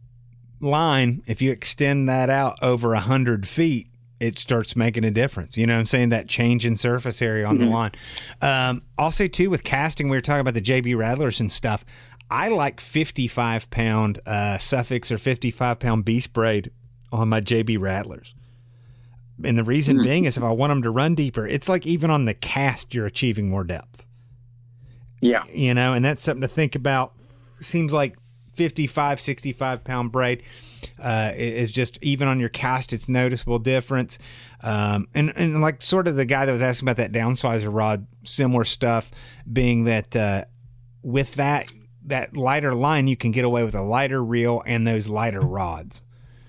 line. If you extend that out over a hundred feet, it starts making a difference. You know what I'm saying? That change in surface area on mm-hmm. the line. Um, also, too, with casting, we were talking about the J B Rattlers and stuff. I like fifty-five pound uh, Sufix or fifty-five pound Beast Braid on my J B Rattlers. And the reason mm-hmm. being is if I want them to run deeper, it's like even on the cast, you're achieving more depth. Yeah. You know, and that's something to think about. Seems like fifty-five, sixty-five pound braid uh, is just, even on your cast, it's noticeable difference. Um, and, and like sort of the guy that was asking about that downsizer rod, similar stuff being that uh, with that, that lighter line, you can get away with a lighter reel and those lighter rods.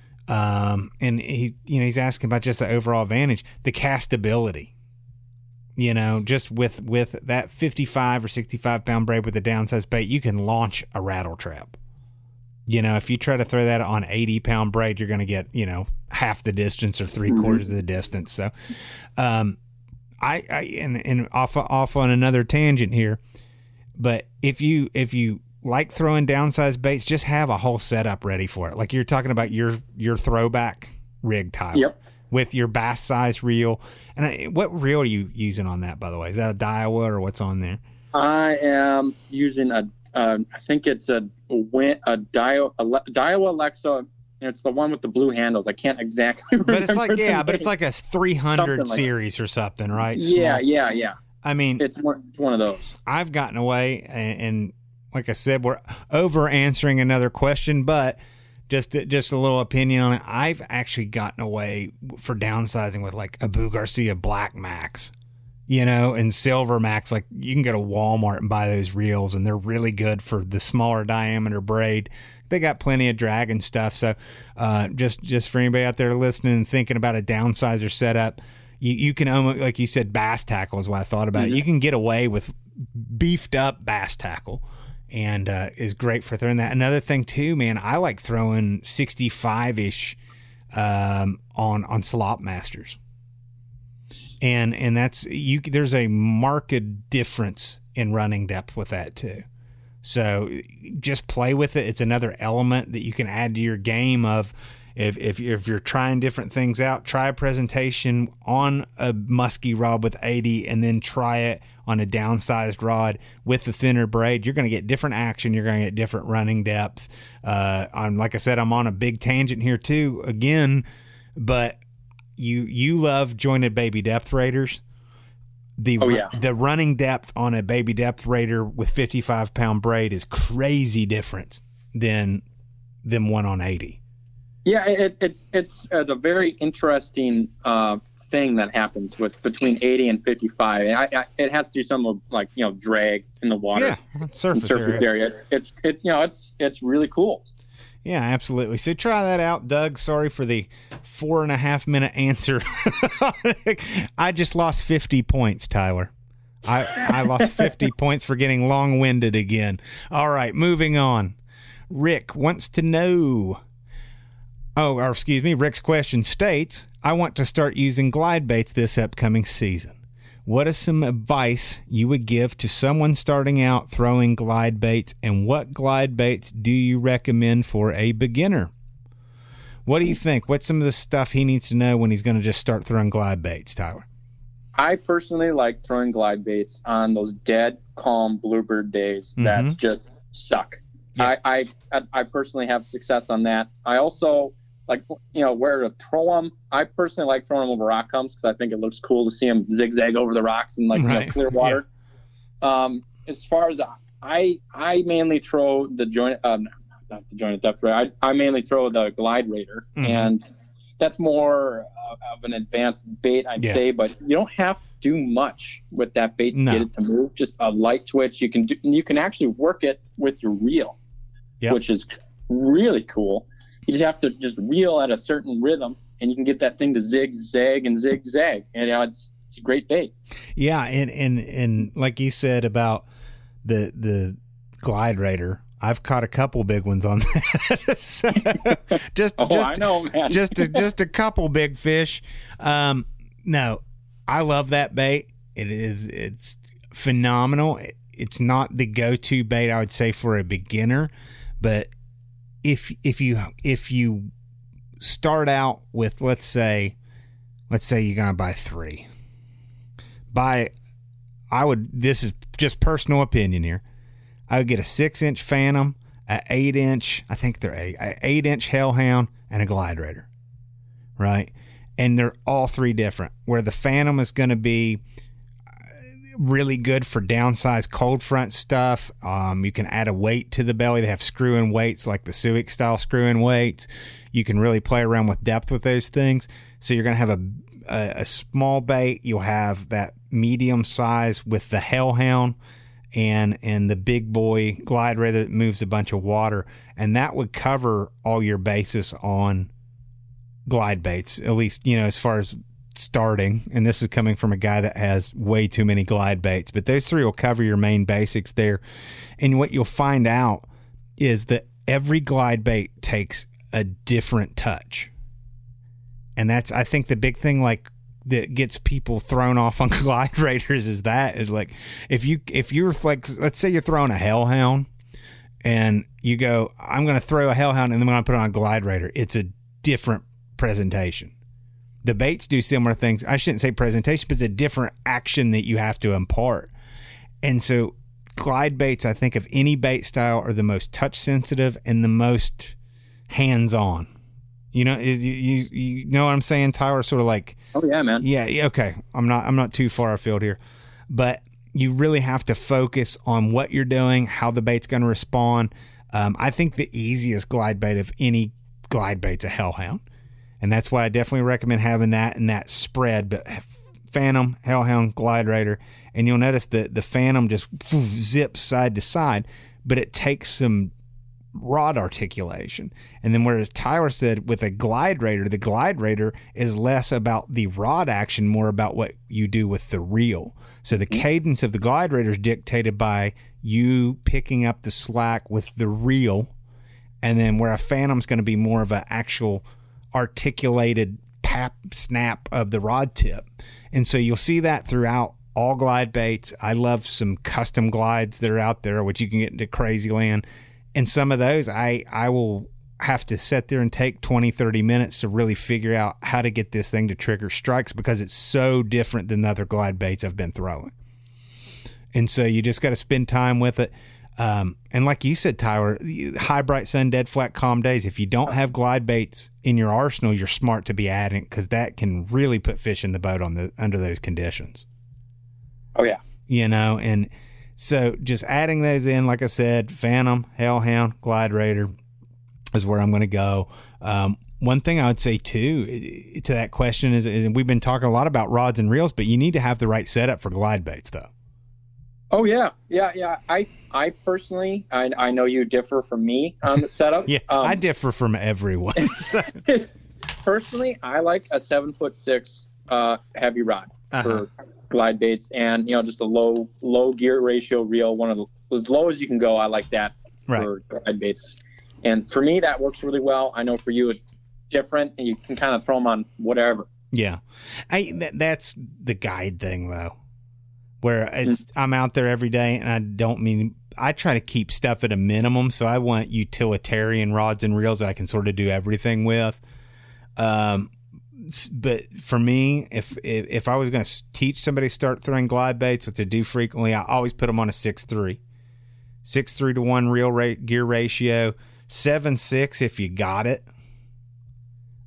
Um, and he, you know, he's asking about just the overall advantage, the castability, you know, just with, with that fifty-five or sixty-five pound braid with a downsized bait, you can launch a rattle trap. You know, if you try to throw that on eighty pound braid, you're going to get, you know, half the distance or three mm-hmm. quarters of the distance. So, um, I, I, and, and off, off on another tangent here, but if you, if you, like throwing downsized baits, just have a whole setup ready for it. Like you're talking about your your throwback rig, Tyler, yep. with your bass size reel. And I, what reel are you using on that, by the way? Is that a Daiwa or what's on there? I am using a, uh, I think it's a a, a Daiwa, a Daiwa Alexa. It's the one with the blue handles. I can't exactly remember. But it's like, yeah, but it's like a three hundred like series that. Or something, right? Yeah, Small. yeah, yeah. I mean, it's one, it's one of those. I've gotten away and, and like I said, we're over answering another question, but just just a little opinion on it. I've actually gotten away for downsizing with like a Boo Garcia Black Max, you know, and Silver Max. Like you can go to Walmart and buy those reels, and they're really good for the smaller diameter braid. They got plenty of drag and stuff. So uh, just just for anybody out there listening and thinking about a downsizer setup, you, you can almost, like you said, bass tackle is what I thought about mm-hmm. it. You can get away with beefed up bass tackle. And uh, is great for throwing that. Another thing too, man, I like throwing sixty-five ish um, on on Slop Masters, and and that's you. There's a marked difference in running depth with that too. So just play with it. It's another element that you can add to your game of. If, if if you're trying different things out, try a presentation on a musky rod with eighty, and then try it on a downsized rod with the thinner braid. You're going to get different action. You're going to get different running depths. Uh, I'm like I said, I'm on a big tangent here too. Again, but you you love jointed baby depth raters. The oh, yeah. the running depth on a baby depth rater with fifty-five pound braid is crazy different than than one on eighty. Yeah, it, it's it's it's a very interesting uh, thing that happens with between eighty and fifty-five. And I, I, it has to do some of like you know drag in the water, yeah, surface, surface area. area. It's, it's it's you know it's it's really cool. Yeah, absolutely. So try that out, Doug. Sorry for the four and a half minute answer. I just lost fifty points, Tyler. I I lost fifty points for getting long winded again. All right, moving on. Rick wants to know. Oh, or excuse me, Rick's question states, I want to start using glide baits this upcoming season. What is some advice you would give to someone starting out throwing glide baits, and what glide baits do you recommend for a beginner? What do you think? What's some of the stuff he needs to know when he's going to just start throwing glide baits, Tyler? I personally like throwing glide baits on those dead, calm bluebird days mm-hmm. that just suck. Yeah. I, I I personally have success on that. I also like, you know, where to throw them. I personally like throwing them over rock humps because I think it looks cool to see them zigzag over the rocks and like right. you know, clear water. Yeah. Um, as far as I, I mainly throw the joint, um, not the joint depth raider. I, I mainly throw the Glide Raider, mm-hmm. and that's more of an advanced bait, I'd yeah. say. But you don't have to do much with that bait to no. get it to move. Just a light twitch. You can do, you can actually work it with your reel, yep. which is really cool. You just have to just reel at a certain rhythm, and you can get that thing to zigzag and zigzag, and you know, it's it's a great bait. Yeah, and and and like you said about the the Glide Raider, I've caught a couple big ones on that. so just oh, just I know, man. just a, just a couple big fish. Um, no, I love that bait. It is it's phenomenal. It, it's not the go-to bait I would say for a beginner, but if if you if you start out with let's say let's say you're gonna buy three, buy I would this is just personal opinion here. I would get a six inch Phantom, an eight inch I think they're eight, an eight inch Hellhound, and a Glide Raider, right? And they're all three different. Where the Phantom is going to be really good for downsized cold front stuff. Um, you can add a weight to the belly. They have screw-in weights like the Suick style screw-in weights. You can really play around with depth with those things. So you're going to have a, a a small bait. You'll have that medium size with the Hellhound and and the big boy Glide Raider that moves a bunch of water, and that would cover all your bases on glide baits, at least, you know, as far as starting. And this is coming from a guy that has way too many glide baits, but those three will cover your main basics there. And what you'll find out is that every glide bait takes a different touch, and that's, I think, the big thing like that gets people thrown off on Glide Raiders is that is like if you if you're like, let's say you're throwing a Hellhound and you go, I'm going to throw a Hellhound and then I'm going to put it on a Glide Raider. It's a different presentation. The baits do similar things. I shouldn't say presentation, but it's a different action that you have to impart. And so glide baits, I think, of any bait style, are the most touch sensitive and the most hands on. You know, you, you you know what I'm saying, Tyler? Sort of like, oh yeah, man. Yeah, yeah, okay. I'm not I'm not too far afield here, but you really have to focus on what you're doing, how the bait's going to respond. Um, I think the easiest glide bait of any glide bait's a Hellhound, and that's why I definitely recommend having that in that spread. But Phantom, Hellhound, Glide Raider, and you'll notice that the Phantom just zips side to side, but it takes some rod articulation. And then whereas Tyler said with a Glide Raider, the Glide Raider is less about the rod action, more about what you do with the reel. So the cadence of the Glide Raider is dictated by you picking up the slack with the reel, and then where a Phantom's going to be more of an actual articulated pap snap of the rod tip. And so you'll see that throughout all glide baits. I love some custom glides that are out there, which you can get into crazy land. And some of those, I, I will have to sit there and take twenty, thirty minutes to really figure out how to get this thing to trigger strikes, because it's so different than the other glide baits I've been throwing. And so you just got to spend time with it. Um, and like you said, Tyler, high, bright sun, dead, flat, calm days. If you don't have glide baits in your arsenal, you're smart to be adding, because that can really put fish in the boat on the under those conditions. Oh, yeah. You know, and so just adding those in, like I said, Phantom, Hellhound, Glide Raider is where I'm going to go. Um, one thing I would say too to that question is, is we've been talking a lot about rods and reels, but you need to have the right setup for glide baits, though. Oh yeah, yeah, yeah. I, I personally, I, I know you differ from me on the setup. yeah, um, I differ from everyone. So. Personally, I like a seven foot six uh, heavy rod uh-huh. for glide baits, and you know, just a low low gear ratio reel, one of the, as low as you can go. I like that right. for glide baits, and for me that works really well. I know for you it's different, and you can kind of throw them on whatever. Yeah, I that, that's the guide thing though, where it's mm-hmm. I'm out there every day, and I don't mean I try to keep stuff at a minimum, so I want utilitarian rods and reels that I can sort of do everything with. Um. But for me, if, if if I was going to teach somebody to start throwing glide baits, which I do frequently, I always put them on a six three. six three to one reel rate, gear ratio. seven six if you got it.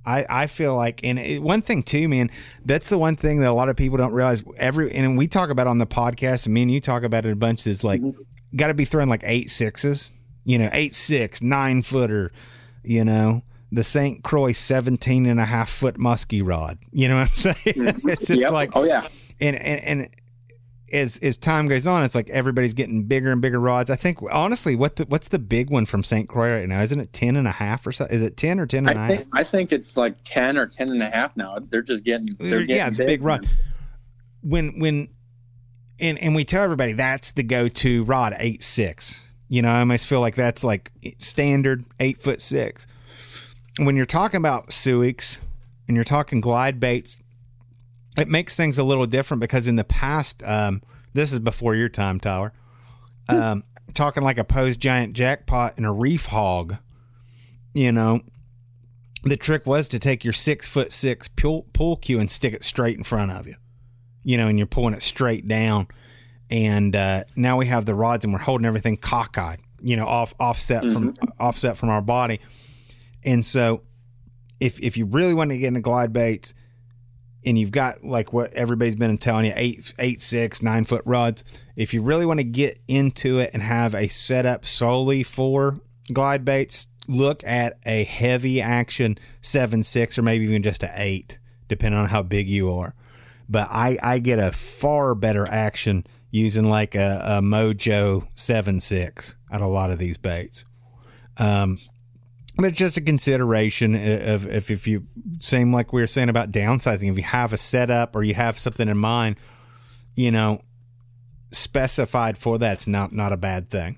I, I feel like, and it, one thing too, man, that's the one thing that a lot of people don't realize. Every and we talk about on the podcast, and me and you talk about it a bunch. Is like, mm-hmm. got to be throwing like eight sixes, you know, eight six, nine footer, you know, the Saint Croix seventeen and a half foot muskie rod. You know what I'm saying? Mm-hmm. It's just yep. like, oh yeah, and and and. As as time goes on, it's like everybody's getting bigger and bigger rods. I think honestly, what the, what's the big one from Saint Croix right now? Isn't it ten and a half or so? Is it ten or ten and I a think, half? I think it's like ten or ten and a half now. They're just getting, they're getting yeah, it's big, a big rod. man. When when and and we tell everybody that's the go to rod, eight six. You know, I almost feel like that's like standard eight foot six. When you're talking about Suiks and you're talking glide baits, it makes things a little different because in the past, um, this is before your time, Tyler, um, talking like a Poe's Giant Jackpot and a Reef Hog, you know, the trick was to take your six foot six pull, pull cue and stick it straight in front of you, you know, and you're pulling it straight down. And uh, now we have the rods and we're holding everything cockeyed, you know, off offset mm-hmm. from offset from our body. And so if if you really want to get into glide baits, and you've got like what everybody's been telling you, eight, eight, six, nine foot rods. If you really want to get into it and have a setup solely for glide baits, look at a heavy action seven, six, or maybe even just a eight, depending on how big you are. But I, I get a far better action using like a, a Mojo seven, six at a lot of these baits. Um, But it's just a consideration of if, if you, same like we were saying about downsizing, if you have a setup or you have something in mind, you know, specified for that's not, not a bad thing.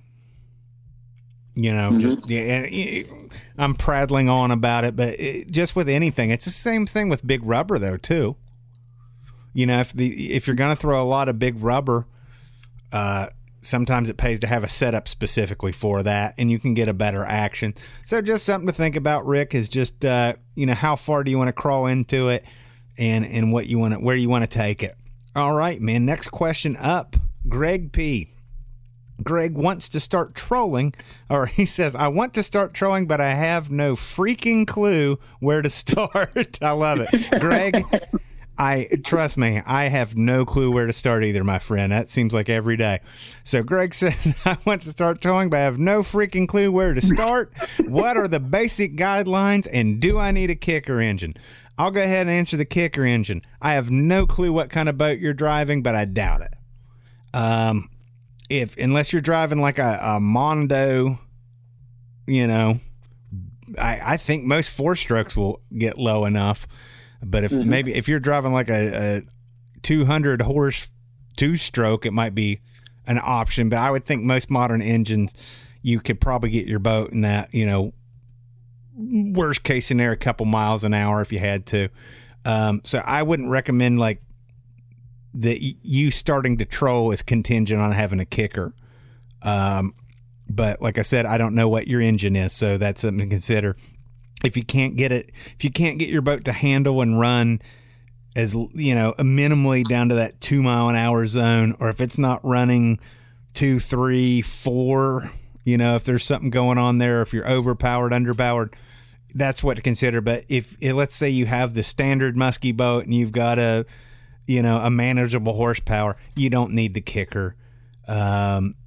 You know, mm-hmm. just, yeah, and I'm prattling on about it, but it, just with anything, it's the same thing with big rubber though, too. You know, if the, if you're going to throw a lot of big rubber, uh, sometimes it pays to have a setup specifically for that, and you can get a better action. So just something to think about, Rick, is just, uh, you know, how far do you want to crawl into it and, and what you want to, where you want to take it. All right, man. Next question up, Greg P. Greg wants to start trolling, or he says, I want to start trolling, but I have no freaking clue where to start. I love it. Greg, I trust me, I have no clue where to start either, my friend. That seems like every day. So Greg says, I want to start trolling, but I have no freaking clue where to start. What are the basic guidelines, and do I need a kicker engine? I'll go ahead and answer the kicker engine. I have no clue what kind of boat you're driving, but I doubt it. Um, if unless you're driving like a, a Mondo, you know, I, I think most four strokes will get low enough. But if mm-hmm. maybe if you're driving like a, a two hundred horse two stroke, it might be an option. But I would think most modern engines, you could probably get your boat in that, you know, worst case scenario, a couple miles an hour if you had to. Um, so I wouldn't recommend like that you starting to troll is contingent on having a kicker. Um, but like I said, I don't know what your engine is, so that's something to consider. If you can't get it, if you can't get your boat to handle and run as, you know, minimally down to that two mile an hour zone, or if it's not running two, three, four, you know, if there's something going on there, if you're overpowered, underpowered, that's what to consider. But if, let's say you have the standard muskie boat and you've got a, you know, a manageable horsepower, you don't need the kicker. Um,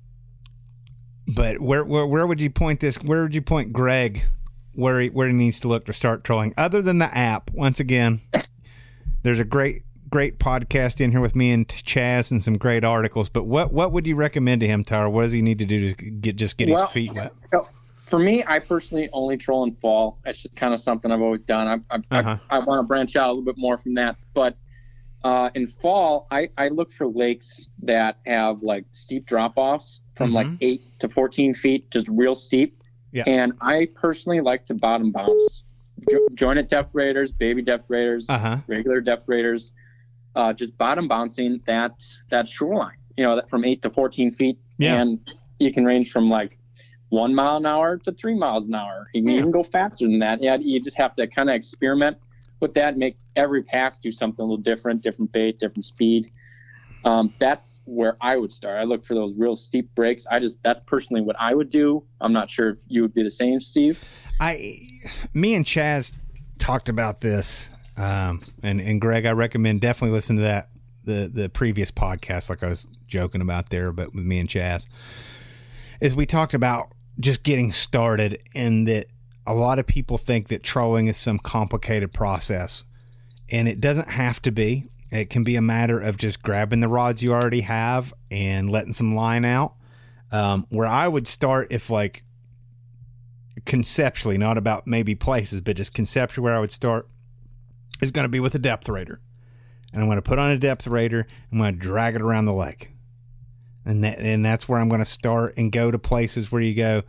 but where, where, where would you point this? Where would you point Greg? Where he, where he needs to look to start trolling, other than the app. Once again, there's a great, great podcast in here with me and Chaz and some great articles. But what, what would you recommend to him, Tyler? What does he need to do to get just get well, his feet wet? For me, I personally only troll in fall. It's just kind of something I've always done. I I, uh-huh. I, I want to branch out a little bit more from that. But uh, in fall, I, I look for lakes that have like steep drop-offs from mm-hmm. like eight to fourteen feet, just real steep. Yeah. And I personally like to bottom bounce. Jo- jointed depth raiders, baby depth raiders, uh-huh. regular depth raiders, uh, just bottom bouncing that that shoreline, you know, that from eight to fourteen feet. Yeah. And you can range from like one mile an hour to three miles an hour. You can yeah. even go faster than that. Yeah, you just have to kind of experiment with that, make every pass do something a little different, different bait, different speed. Um, that's where I would start. I look for those real steep breaks. I just, that's personally what I would do. I'm not sure if you would be the same, Steve. I, me and Chaz talked about this, um, and and Greg, I recommend definitely listen to that the the previous podcast, like I was joking about there, but with me and Chaz, is we talked about just getting started, and that a lot of people think that trolling is some complicated process, and it doesn't have to be. It can be a matter of just grabbing the rods you already have and letting some line out. Um, where I would start, if like conceptually, not about maybe places, but just conceptually where I would start is going to be with a depth rater. And I'm going to put on a depth rater. I'm going to drag it around the lake. And that, and that's where I'm going to start and go to places where you go,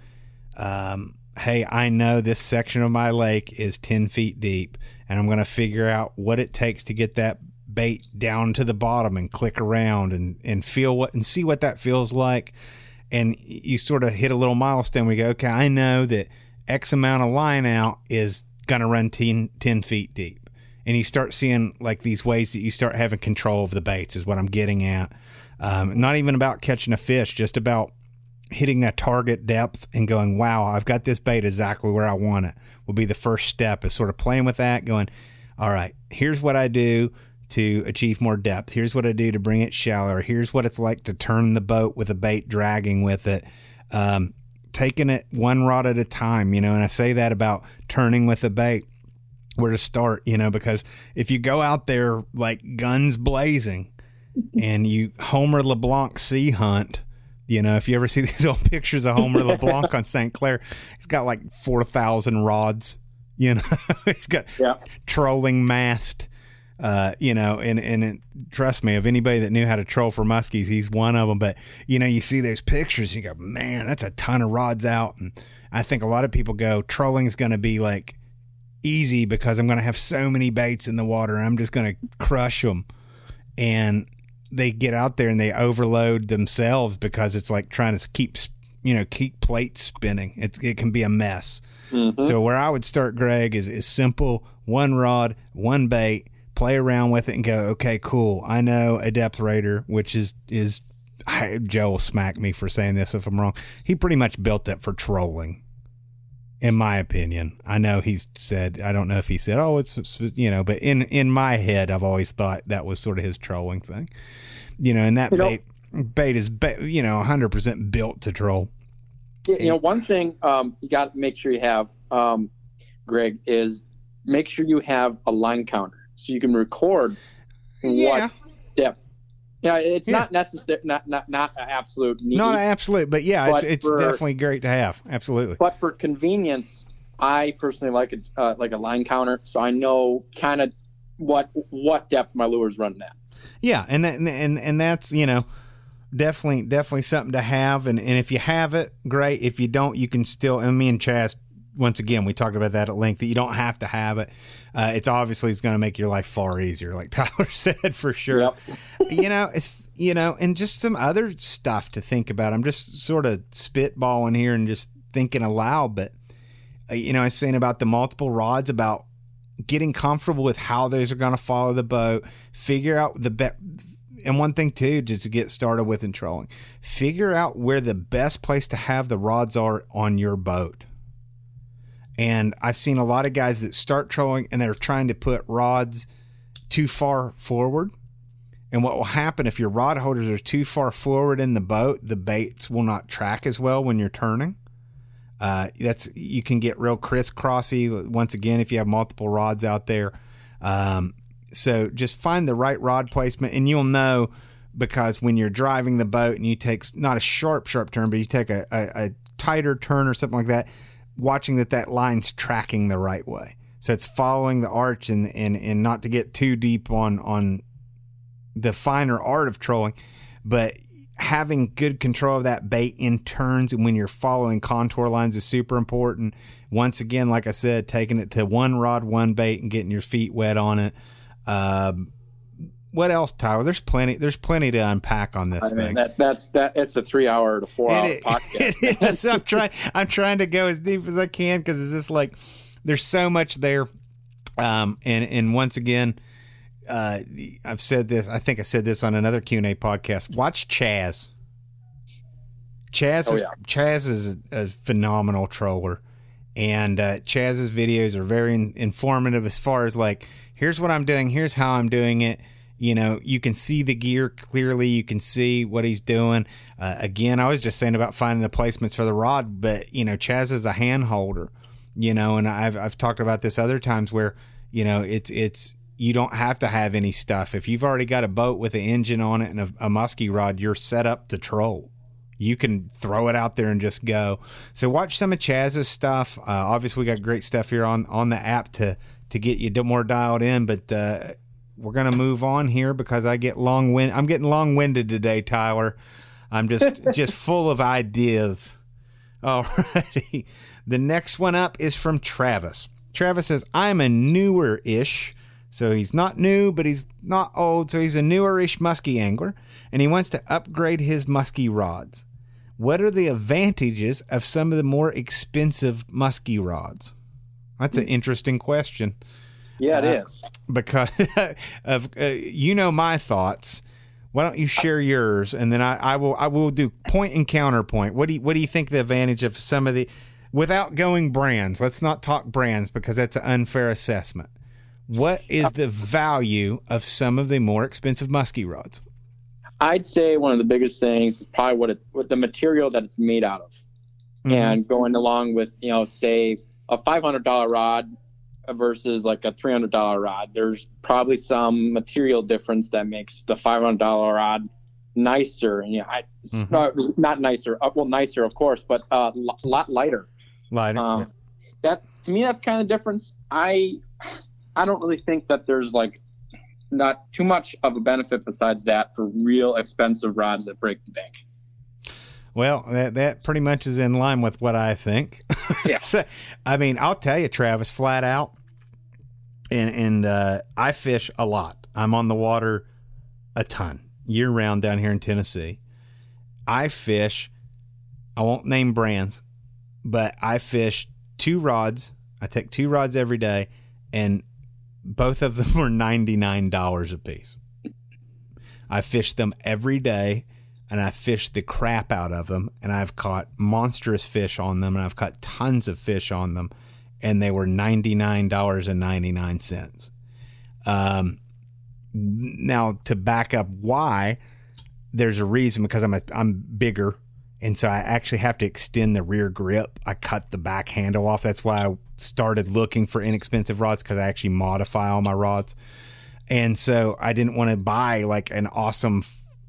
um, hey, I know this section of my lake is ten feet deep, and I'm going to figure out what it takes to get that bait down to the bottom and click around and, and feel what, and see what that feels like. And you sort of hit a little milestone where you go, okay, I know that X amount of line out is going to run ten, ten feet deep. And you start seeing like these ways that you start having control of the baits is what I'm getting at. Um, not even about catching a fish, just about hitting that target depth and going, wow, I've got this bait exactly where I want it, will be the first step, is sort of playing with that, going, all right, here's what I do to achieve more depth. Here's what I do to bring it shallower. Here's what it's like to turn the boat with a bait dragging with it. Um, taking it one rod at a time, you know, and I say that about turning with a bait, where to start, you know, because if you go out there like guns blazing and you Homer LeBlanc sea hunt, you know, if you ever see these old pictures of Homer LeBlanc on Saint Clair, he's got like four thousand rods, you know, he's got yeah. trolling mast, uh, you know, and, and it, trust me, if anybody that knew how to troll for muskies, he's one of them. But, you know, you see those pictures, you go, man, that's a ton of rods out. And I think a lot of people go, trolling is going to be like easy because I'm going to have so many baits in the water and I'm just going to crush them. And they get out there and they overload themselves because it's like trying to keep, you know, keep plates spinning. It's, it can be a mess. Mm-hmm. So where I would start, Greg, is, is simple, one rod, one bait, play around with it and go, okay, cool. I know a depth rater, which is, is I, Joe will smack me for saying this if I'm wrong. He pretty much built it for trolling, in my opinion. I know he's said, I don't know if he said, oh, it's, you know, but in, in my head, I've always thought that was sort of his trolling thing, you know, and that you bait, know, bait is, you know, one hundred percent built to troll. You know, one thing um, you got to make sure you have, um, Greg, is make sure you have a line counter so you can record yeah. what depth. Yeah, it's yeah. not necessary, not not not an absolute need. Not an absolute, but yeah, but it's, it's for, definitely great to have. Absolutely. But for convenience, I personally like a uh, like a line counter, so I know kind of what what depth my lure's running at. Yeah, and that, and and that's, you know, definitely definitely something to have. And, and if you have it, great. If you don't, you can still. And me and Chaz, once again, we talked about that at length, that you don't have to have it. Uh, it's obviously it's going to make your life far easier, like Tyler said, for sure. Yep. you know, it's, you know, and just some other stuff to think about. I'm just sort of spitballing here and just thinking aloud, but uh, you know, I was saying about the multiple rods, about getting comfortable with how those are going to follow the boat, figure out the best. And one thing too, just to get started with in trolling, figure out where the best place to have the rods are on your boat. And I've seen a lot of guys that start trolling and they're trying to put rods too far forward. And what will happen if your rod holders are too far forward in the boat, the baits will not track as well when you're turning. Uh, that's, you can get real crisscrossy once again if you have multiple rods out there. Um, so just find the right rod placement, and you'll know, because when you're driving the boat and you take not a sharp, sharp turn, but you take a, a, a tighter turn or something like that, watching that that line's tracking the right way. So it's following the arch, and, and, and not to get too deep on, on the finer art of trolling, but having good control of that bait in turns and when you're following contour lines is super important. Once again, like I said, taking it to one rod, one bait, and getting your feet wet on it. Um, what else, Tyler? There's plenty. There's plenty to unpack on this I mean, thing. That, that's that. It's a three-hour to four-hour it, podcast. It is. I'm trying. I'm trying to go as deep as I can because it's just like there's so much there. Um, and and once again, uh, I've said this. I think I said this on another Q and A podcast. Watch Chaz. Chaz oh, is yeah. Chaz is a, a phenomenal troller, And uh, Chaz's videos are very in- informative as far as like, here's what I'm doing, here's how I'm doing it. You know, you can see the gear clearly. You can see what he's doing. Uh, again, I was just saying about finding the placements for the rod, but, you know, Chaz is a hand holder, you know, and I've I've talked about this other times where, you know, it's, it's, you don't have to have any stuff. If you've already got a boat with an engine on it and a, a muskie rod, you're set up to troll. You can throw it out there and just go. So watch some of Chaz's stuff. Uh, obviously, we got great stuff here on, on the app to, to get you more dialed in, but, uh, we're going to move on here because I get long wind. I'm getting long winded today, Tyler. I'm just, just full of ideas. All righty. The next one up is from Travis. Travis says, I'm a newer-ish. So he's not new, but he's not old. So he's a newer-ish muskie angler, and he wants to upgrade his muskie rods. What are the advantages of some of the more expensive muskie rods? That's an interesting question. Yeah, it uh, is. Because of uh, you know my thoughts. Why don't you share yours, and then I, I will I will do point and counterpoint. What do you, what do you think the advantage of some of the, without going brands? Let's not talk brands because that's an unfair assessment. What is the value of some of the more expensive muskie rods? I'd say one of the biggest things is probably what it, what the material that it's made out of, mm-hmm. and going along with, you know, say a five hundred dollar rod versus like a three hundred dollar rod. There's probably some material difference that makes the five hundred dollar rod nicer, and yeah, I, mm-hmm. not, not nicer, uh, well, nicer of course, but a uh, l- lot lighter. Lighter. Um, yeah. That to me, that's kind of difference. I I don't really think that there's like not too much of a benefit besides that for real expensive rods that break the bank. Well, that that pretty much is in line with what I think. Yeah. So, I mean, I'll tell you, Travis, flat out, and and uh, I fish a lot. I'm on the water a ton, year round down here in Tennessee. I fish, I won't name brands, but I fish two rods. I take two rods every day, and both of them were ninety-nine dollars a piece. I fish them every day, and I fished the crap out of them, and I've caught monstrous fish on them, and I've caught tons of fish on them, and they were ninety-nine dollars and ninety-nine cents. Um, now, to back up why, there's a reason, because I'm a, I'm bigger, and so I actually have to extend the rear grip. I cut the back handle off. That's why I started looking for inexpensive rods, because I actually modify all my rods. And so I didn't want to buy like an awesome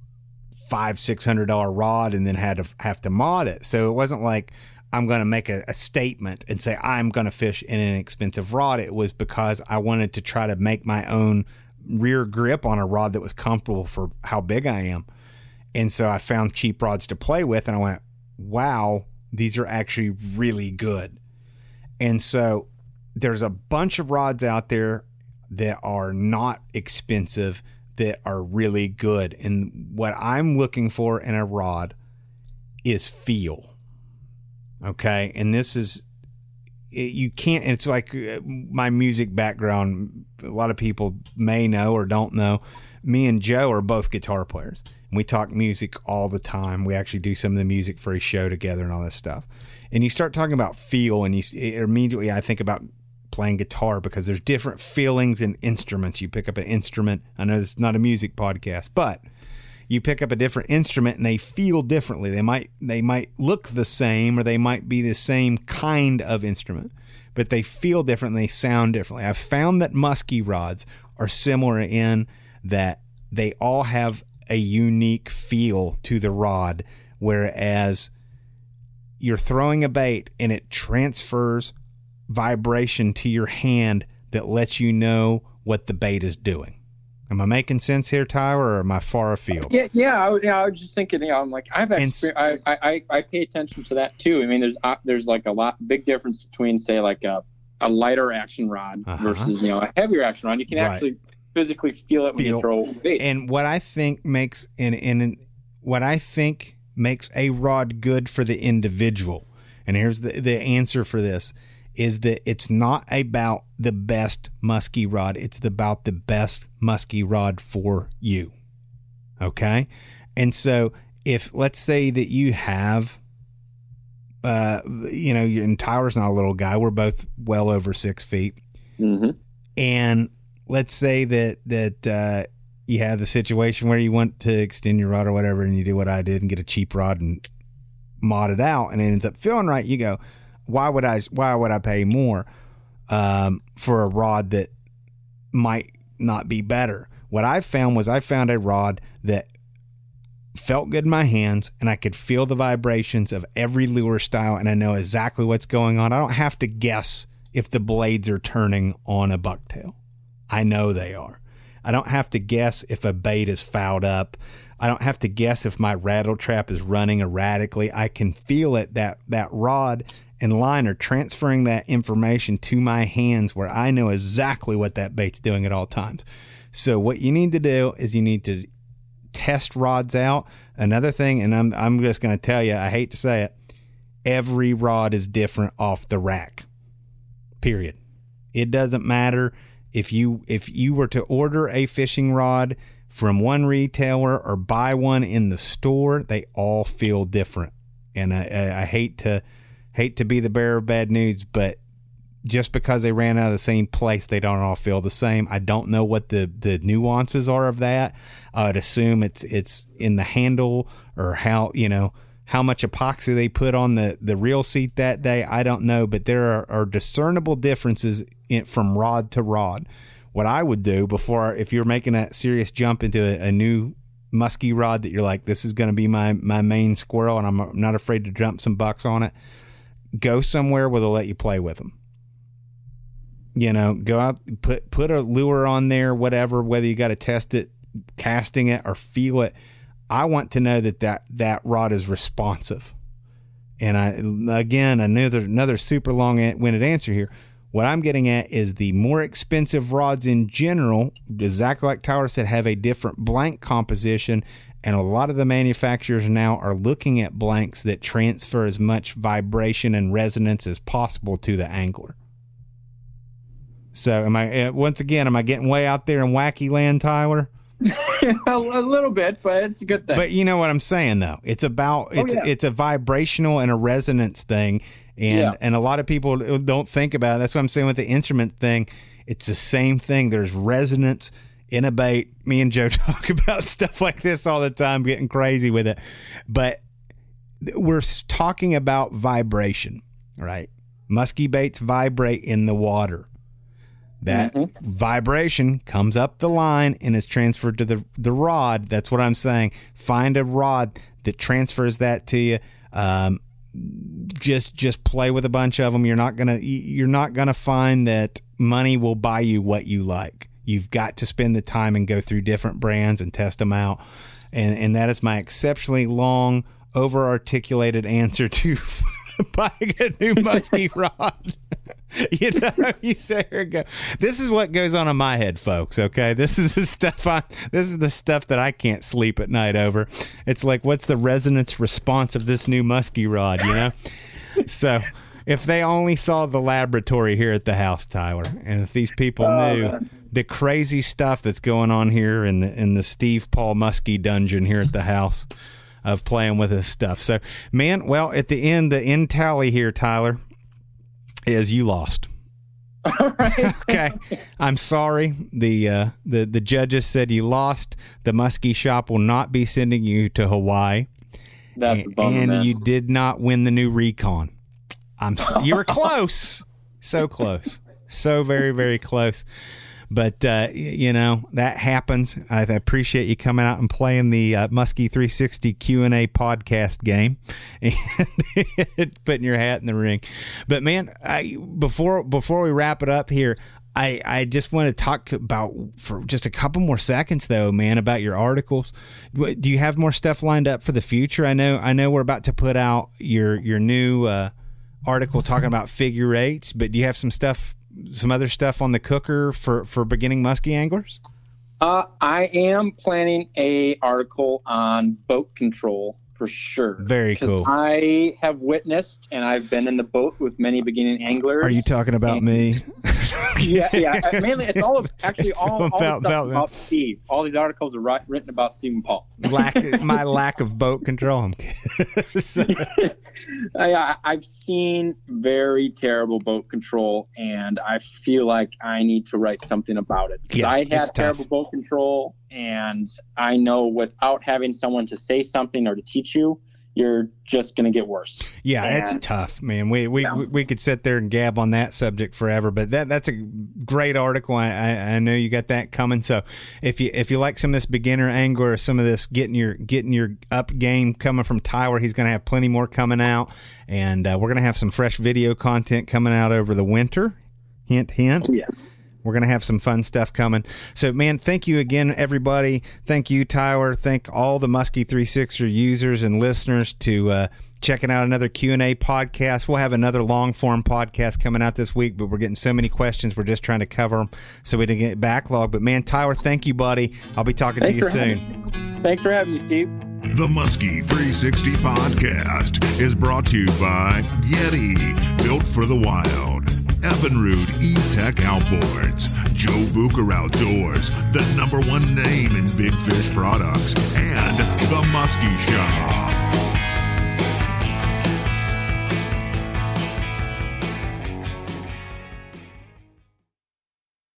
five, six hundred dollar rod and then had to have to mod it. So it wasn't like I'm going to make a, a statement and say I'm going to fish in an expensive rod. It was because I wanted to try to make my own rear grip on a rod that was comfortable for how big I am. And so I found cheap rods to play with, and I went, wow, these are actually really good. And so there's a bunch of rods out there that are not expensive that are really good. And what I'm looking for in a rod is feel. Okay. And this is, you can't, it's like my music background. A lot of people may know or don't know. Me and Joe are both guitar players, and we talk music all the time. We actually do some of the music for a show together and all this stuff. And you start talking about feel, and you immediately I think about playing guitar, because there's different feelings in instruments. You pick up an instrument. I know this is not a music podcast, but you pick up a different instrument and they feel differently. They might they might look the same, or they might be the same kind of instrument, but they feel different and they sound differently. I've found that muskie rods are similar in that they all have a unique feel to the rod, whereas you're throwing a bait and it transfers vibration to your hand that lets you know what the bait is doing. Am I making sense here, Tyler, or am I far afield? Yeah, yeah. I, yeah, I was just thinking. You know, I'm like, I've actually, I, I, I pay attention to that too. I mean, there's, uh, there's like a lot, big difference between, say, like a, a lighter action rod uh-huh. versus, you know, a heavier action rod. You can right. actually physically feel it when feel. you throw bait. And what I think makes, and and what I think makes a rod good for the individual, and here's the the answer for this, is that it's not about the best muskie rod. It's about the best muskie rod for you. Okay? And so if, let's say that you have uh, you know, and Tyler's not a little guy. We're both well over six feet. Mm-hmm. And let's say that, that, uh, you have the situation where you want to extend your rod or whatever, and you do what I did and get a cheap rod and mod it out, and it ends up feeling right. You go, why would I, why would I pay more, um, for a rod that might not be better? What I found was I found a rod that felt good in my hands, and I could feel the vibrations of every lure style, and I know exactly what's going on. I don't have to guess if the blades are turning on a bucktail. I know they are. I don't have to guess if a bait is fouled up. I don't have to guess if my rattle trap is running erratically. I can feel it, that that rod and line are transferring that information to my hands where I know exactly what that bait's doing at all times. So what you need to do is you need to test rods out. Another thing, and I'm I'm just going to tell you, I hate to say it, every rod is different off the rack. Period. It doesn't matter if you if you were to order a fishing rod from one retailer or buy one in the store, they all feel different. And I, I, I hate to hate to be the bearer of bad news, but just because they ran out of the same place, they don't all feel the same. I don't know what the, the nuances are of that. I would assume it's it's in the handle or how, you know, how much epoxy they put on the, the reel seat that day. I don't know, but there are, are discernible differences in, from rod to rod. What I would do before, if you're making that serious jump into a, a new musky rod that you're like, this is going to be my, my main squirrel and I'm not afraid to jump some bucks on it, go somewhere where they'll let you play with them. You know, go out, put put a lure on there, whatever, whether you got to test it, casting it, or feel it. I want to know that that, that rod is responsive. And I, again, another, another super long-winded answer here. What I'm getting at is the more expensive rods in general, exactly like Tyler said, have a different blank composition. And a lot of the manufacturers now are looking at blanks that transfer as much vibration and resonance as possible to the angler. So am I, once again, am I getting way out there in wacky land, Tyler? a little bit, but it's a good thing. But you know what I'm saying, though. It's about, it's, oh, yeah. it's a vibrational and a resonance thing. And, yeah. and a lot of people don't think about it. That's what I'm saying with the instrument thing. It's the same thing. There's resonance in a bait. Me and Joe talk about stuff like this all the time, getting crazy with it. But we're talking about vibration, right? Musky baits vibrate in the water. That mm-hmm. vibration comes up the line and is transferred to the, the rod. That's what I'm saying. Find a rod that transfers that to you. Um, just just play with a bunch of them. You're not gonna you're not gonna find that money will buy you what you like. You've got to spend the time and go through different brands and test them out. And and that is my exceptionally long, over articulated answer to buying a new musky rod. You know, you say here go. This is what goes on in my head, folks. Okay, this is the stuff I. This is the stuff that I can't sleep at night over. It's like, what's the resonance response of this new musky rod? You know. So, if they only saw the laboratory here at the house, Tyler, and if these people oh, knew man. the crazy stuff that's going on here in the in the Steve Paul Muskie dungeon here at the house of playing with this stuff. So, man, well, at the end, the end tally here, Tyler, is you lost. All right. Okay. I'm sorry. The uh, the the judges said you lost. The Muskie Shop will not be sending you to Hawaii. That's a bummer, and man. You did not win the new Recon. I'm. You were close. So close. So very very close. But, uh, you know, that happens. I appreciate you coming out and playing the uh, Muskie three sixty Q and A podcast game and putting your hat in the ring. But, man, I, before before we wrap it up here, I, I just want to talk about, for just a couple more seconds, though, man, about your articles. Do you have more stuff lined up for the future? I know I know we're about to put out your, your new uh, article talking about figure eights, but do you have some stuff some other stuff on the cooker for, for beginning muskie anglers? Uh, I am planning a article on boat control for sure. Very cool. I have witnessed and I've been in the boat with many beginning anglers. Are you talking about and, me? Yeah, yeah. Mainly, it's all of, actually all, all about, the stuff about, about Steve. All these articles are ri- written about Steve and Paul. lack, my lack of boat control. I'm kidding. So, I, I've seen very terrible boat control, and I feel like I need to write something about it. Yeah, I it's had tough. terrible boat control, and I know without having someone to say something or to teach you, you're just going to get worse. Yeah, and, it's tough, man. We we, yeah. we we could sit there and gab on that subject forever, but that that's a great article. I, I, I know you got that coming. So if you if you like some of this beginner angler or some of this getting your getting your up game coming from Tyler, he's going to have plenty more coming out, and uh, we're going to have some fresh video content coming out over the winter. Hint, hint. Yeah. We're going to have some fun stuff coming. So, man, thank you again, everybody. Thank you, Tyler. Thank all the Muskie three sixty users and listeners to uh, checking out another Q and A podcast. We'll have another long-form podcast coming out this week, but we're getting so many questions. We're just trying to cover them so we didn't get backlog. But, man, Tyler, thank you, buddy. I'll be talking Thanks to you for soon. having, thanks for having me, Steve. The Muskie three sixty podcast is brought to you by Yeti, built for the wild. Evinrude E-Tech Outboards, Joe Bucher Outdoors, the number one name in big fish products, and The Muskie Shop.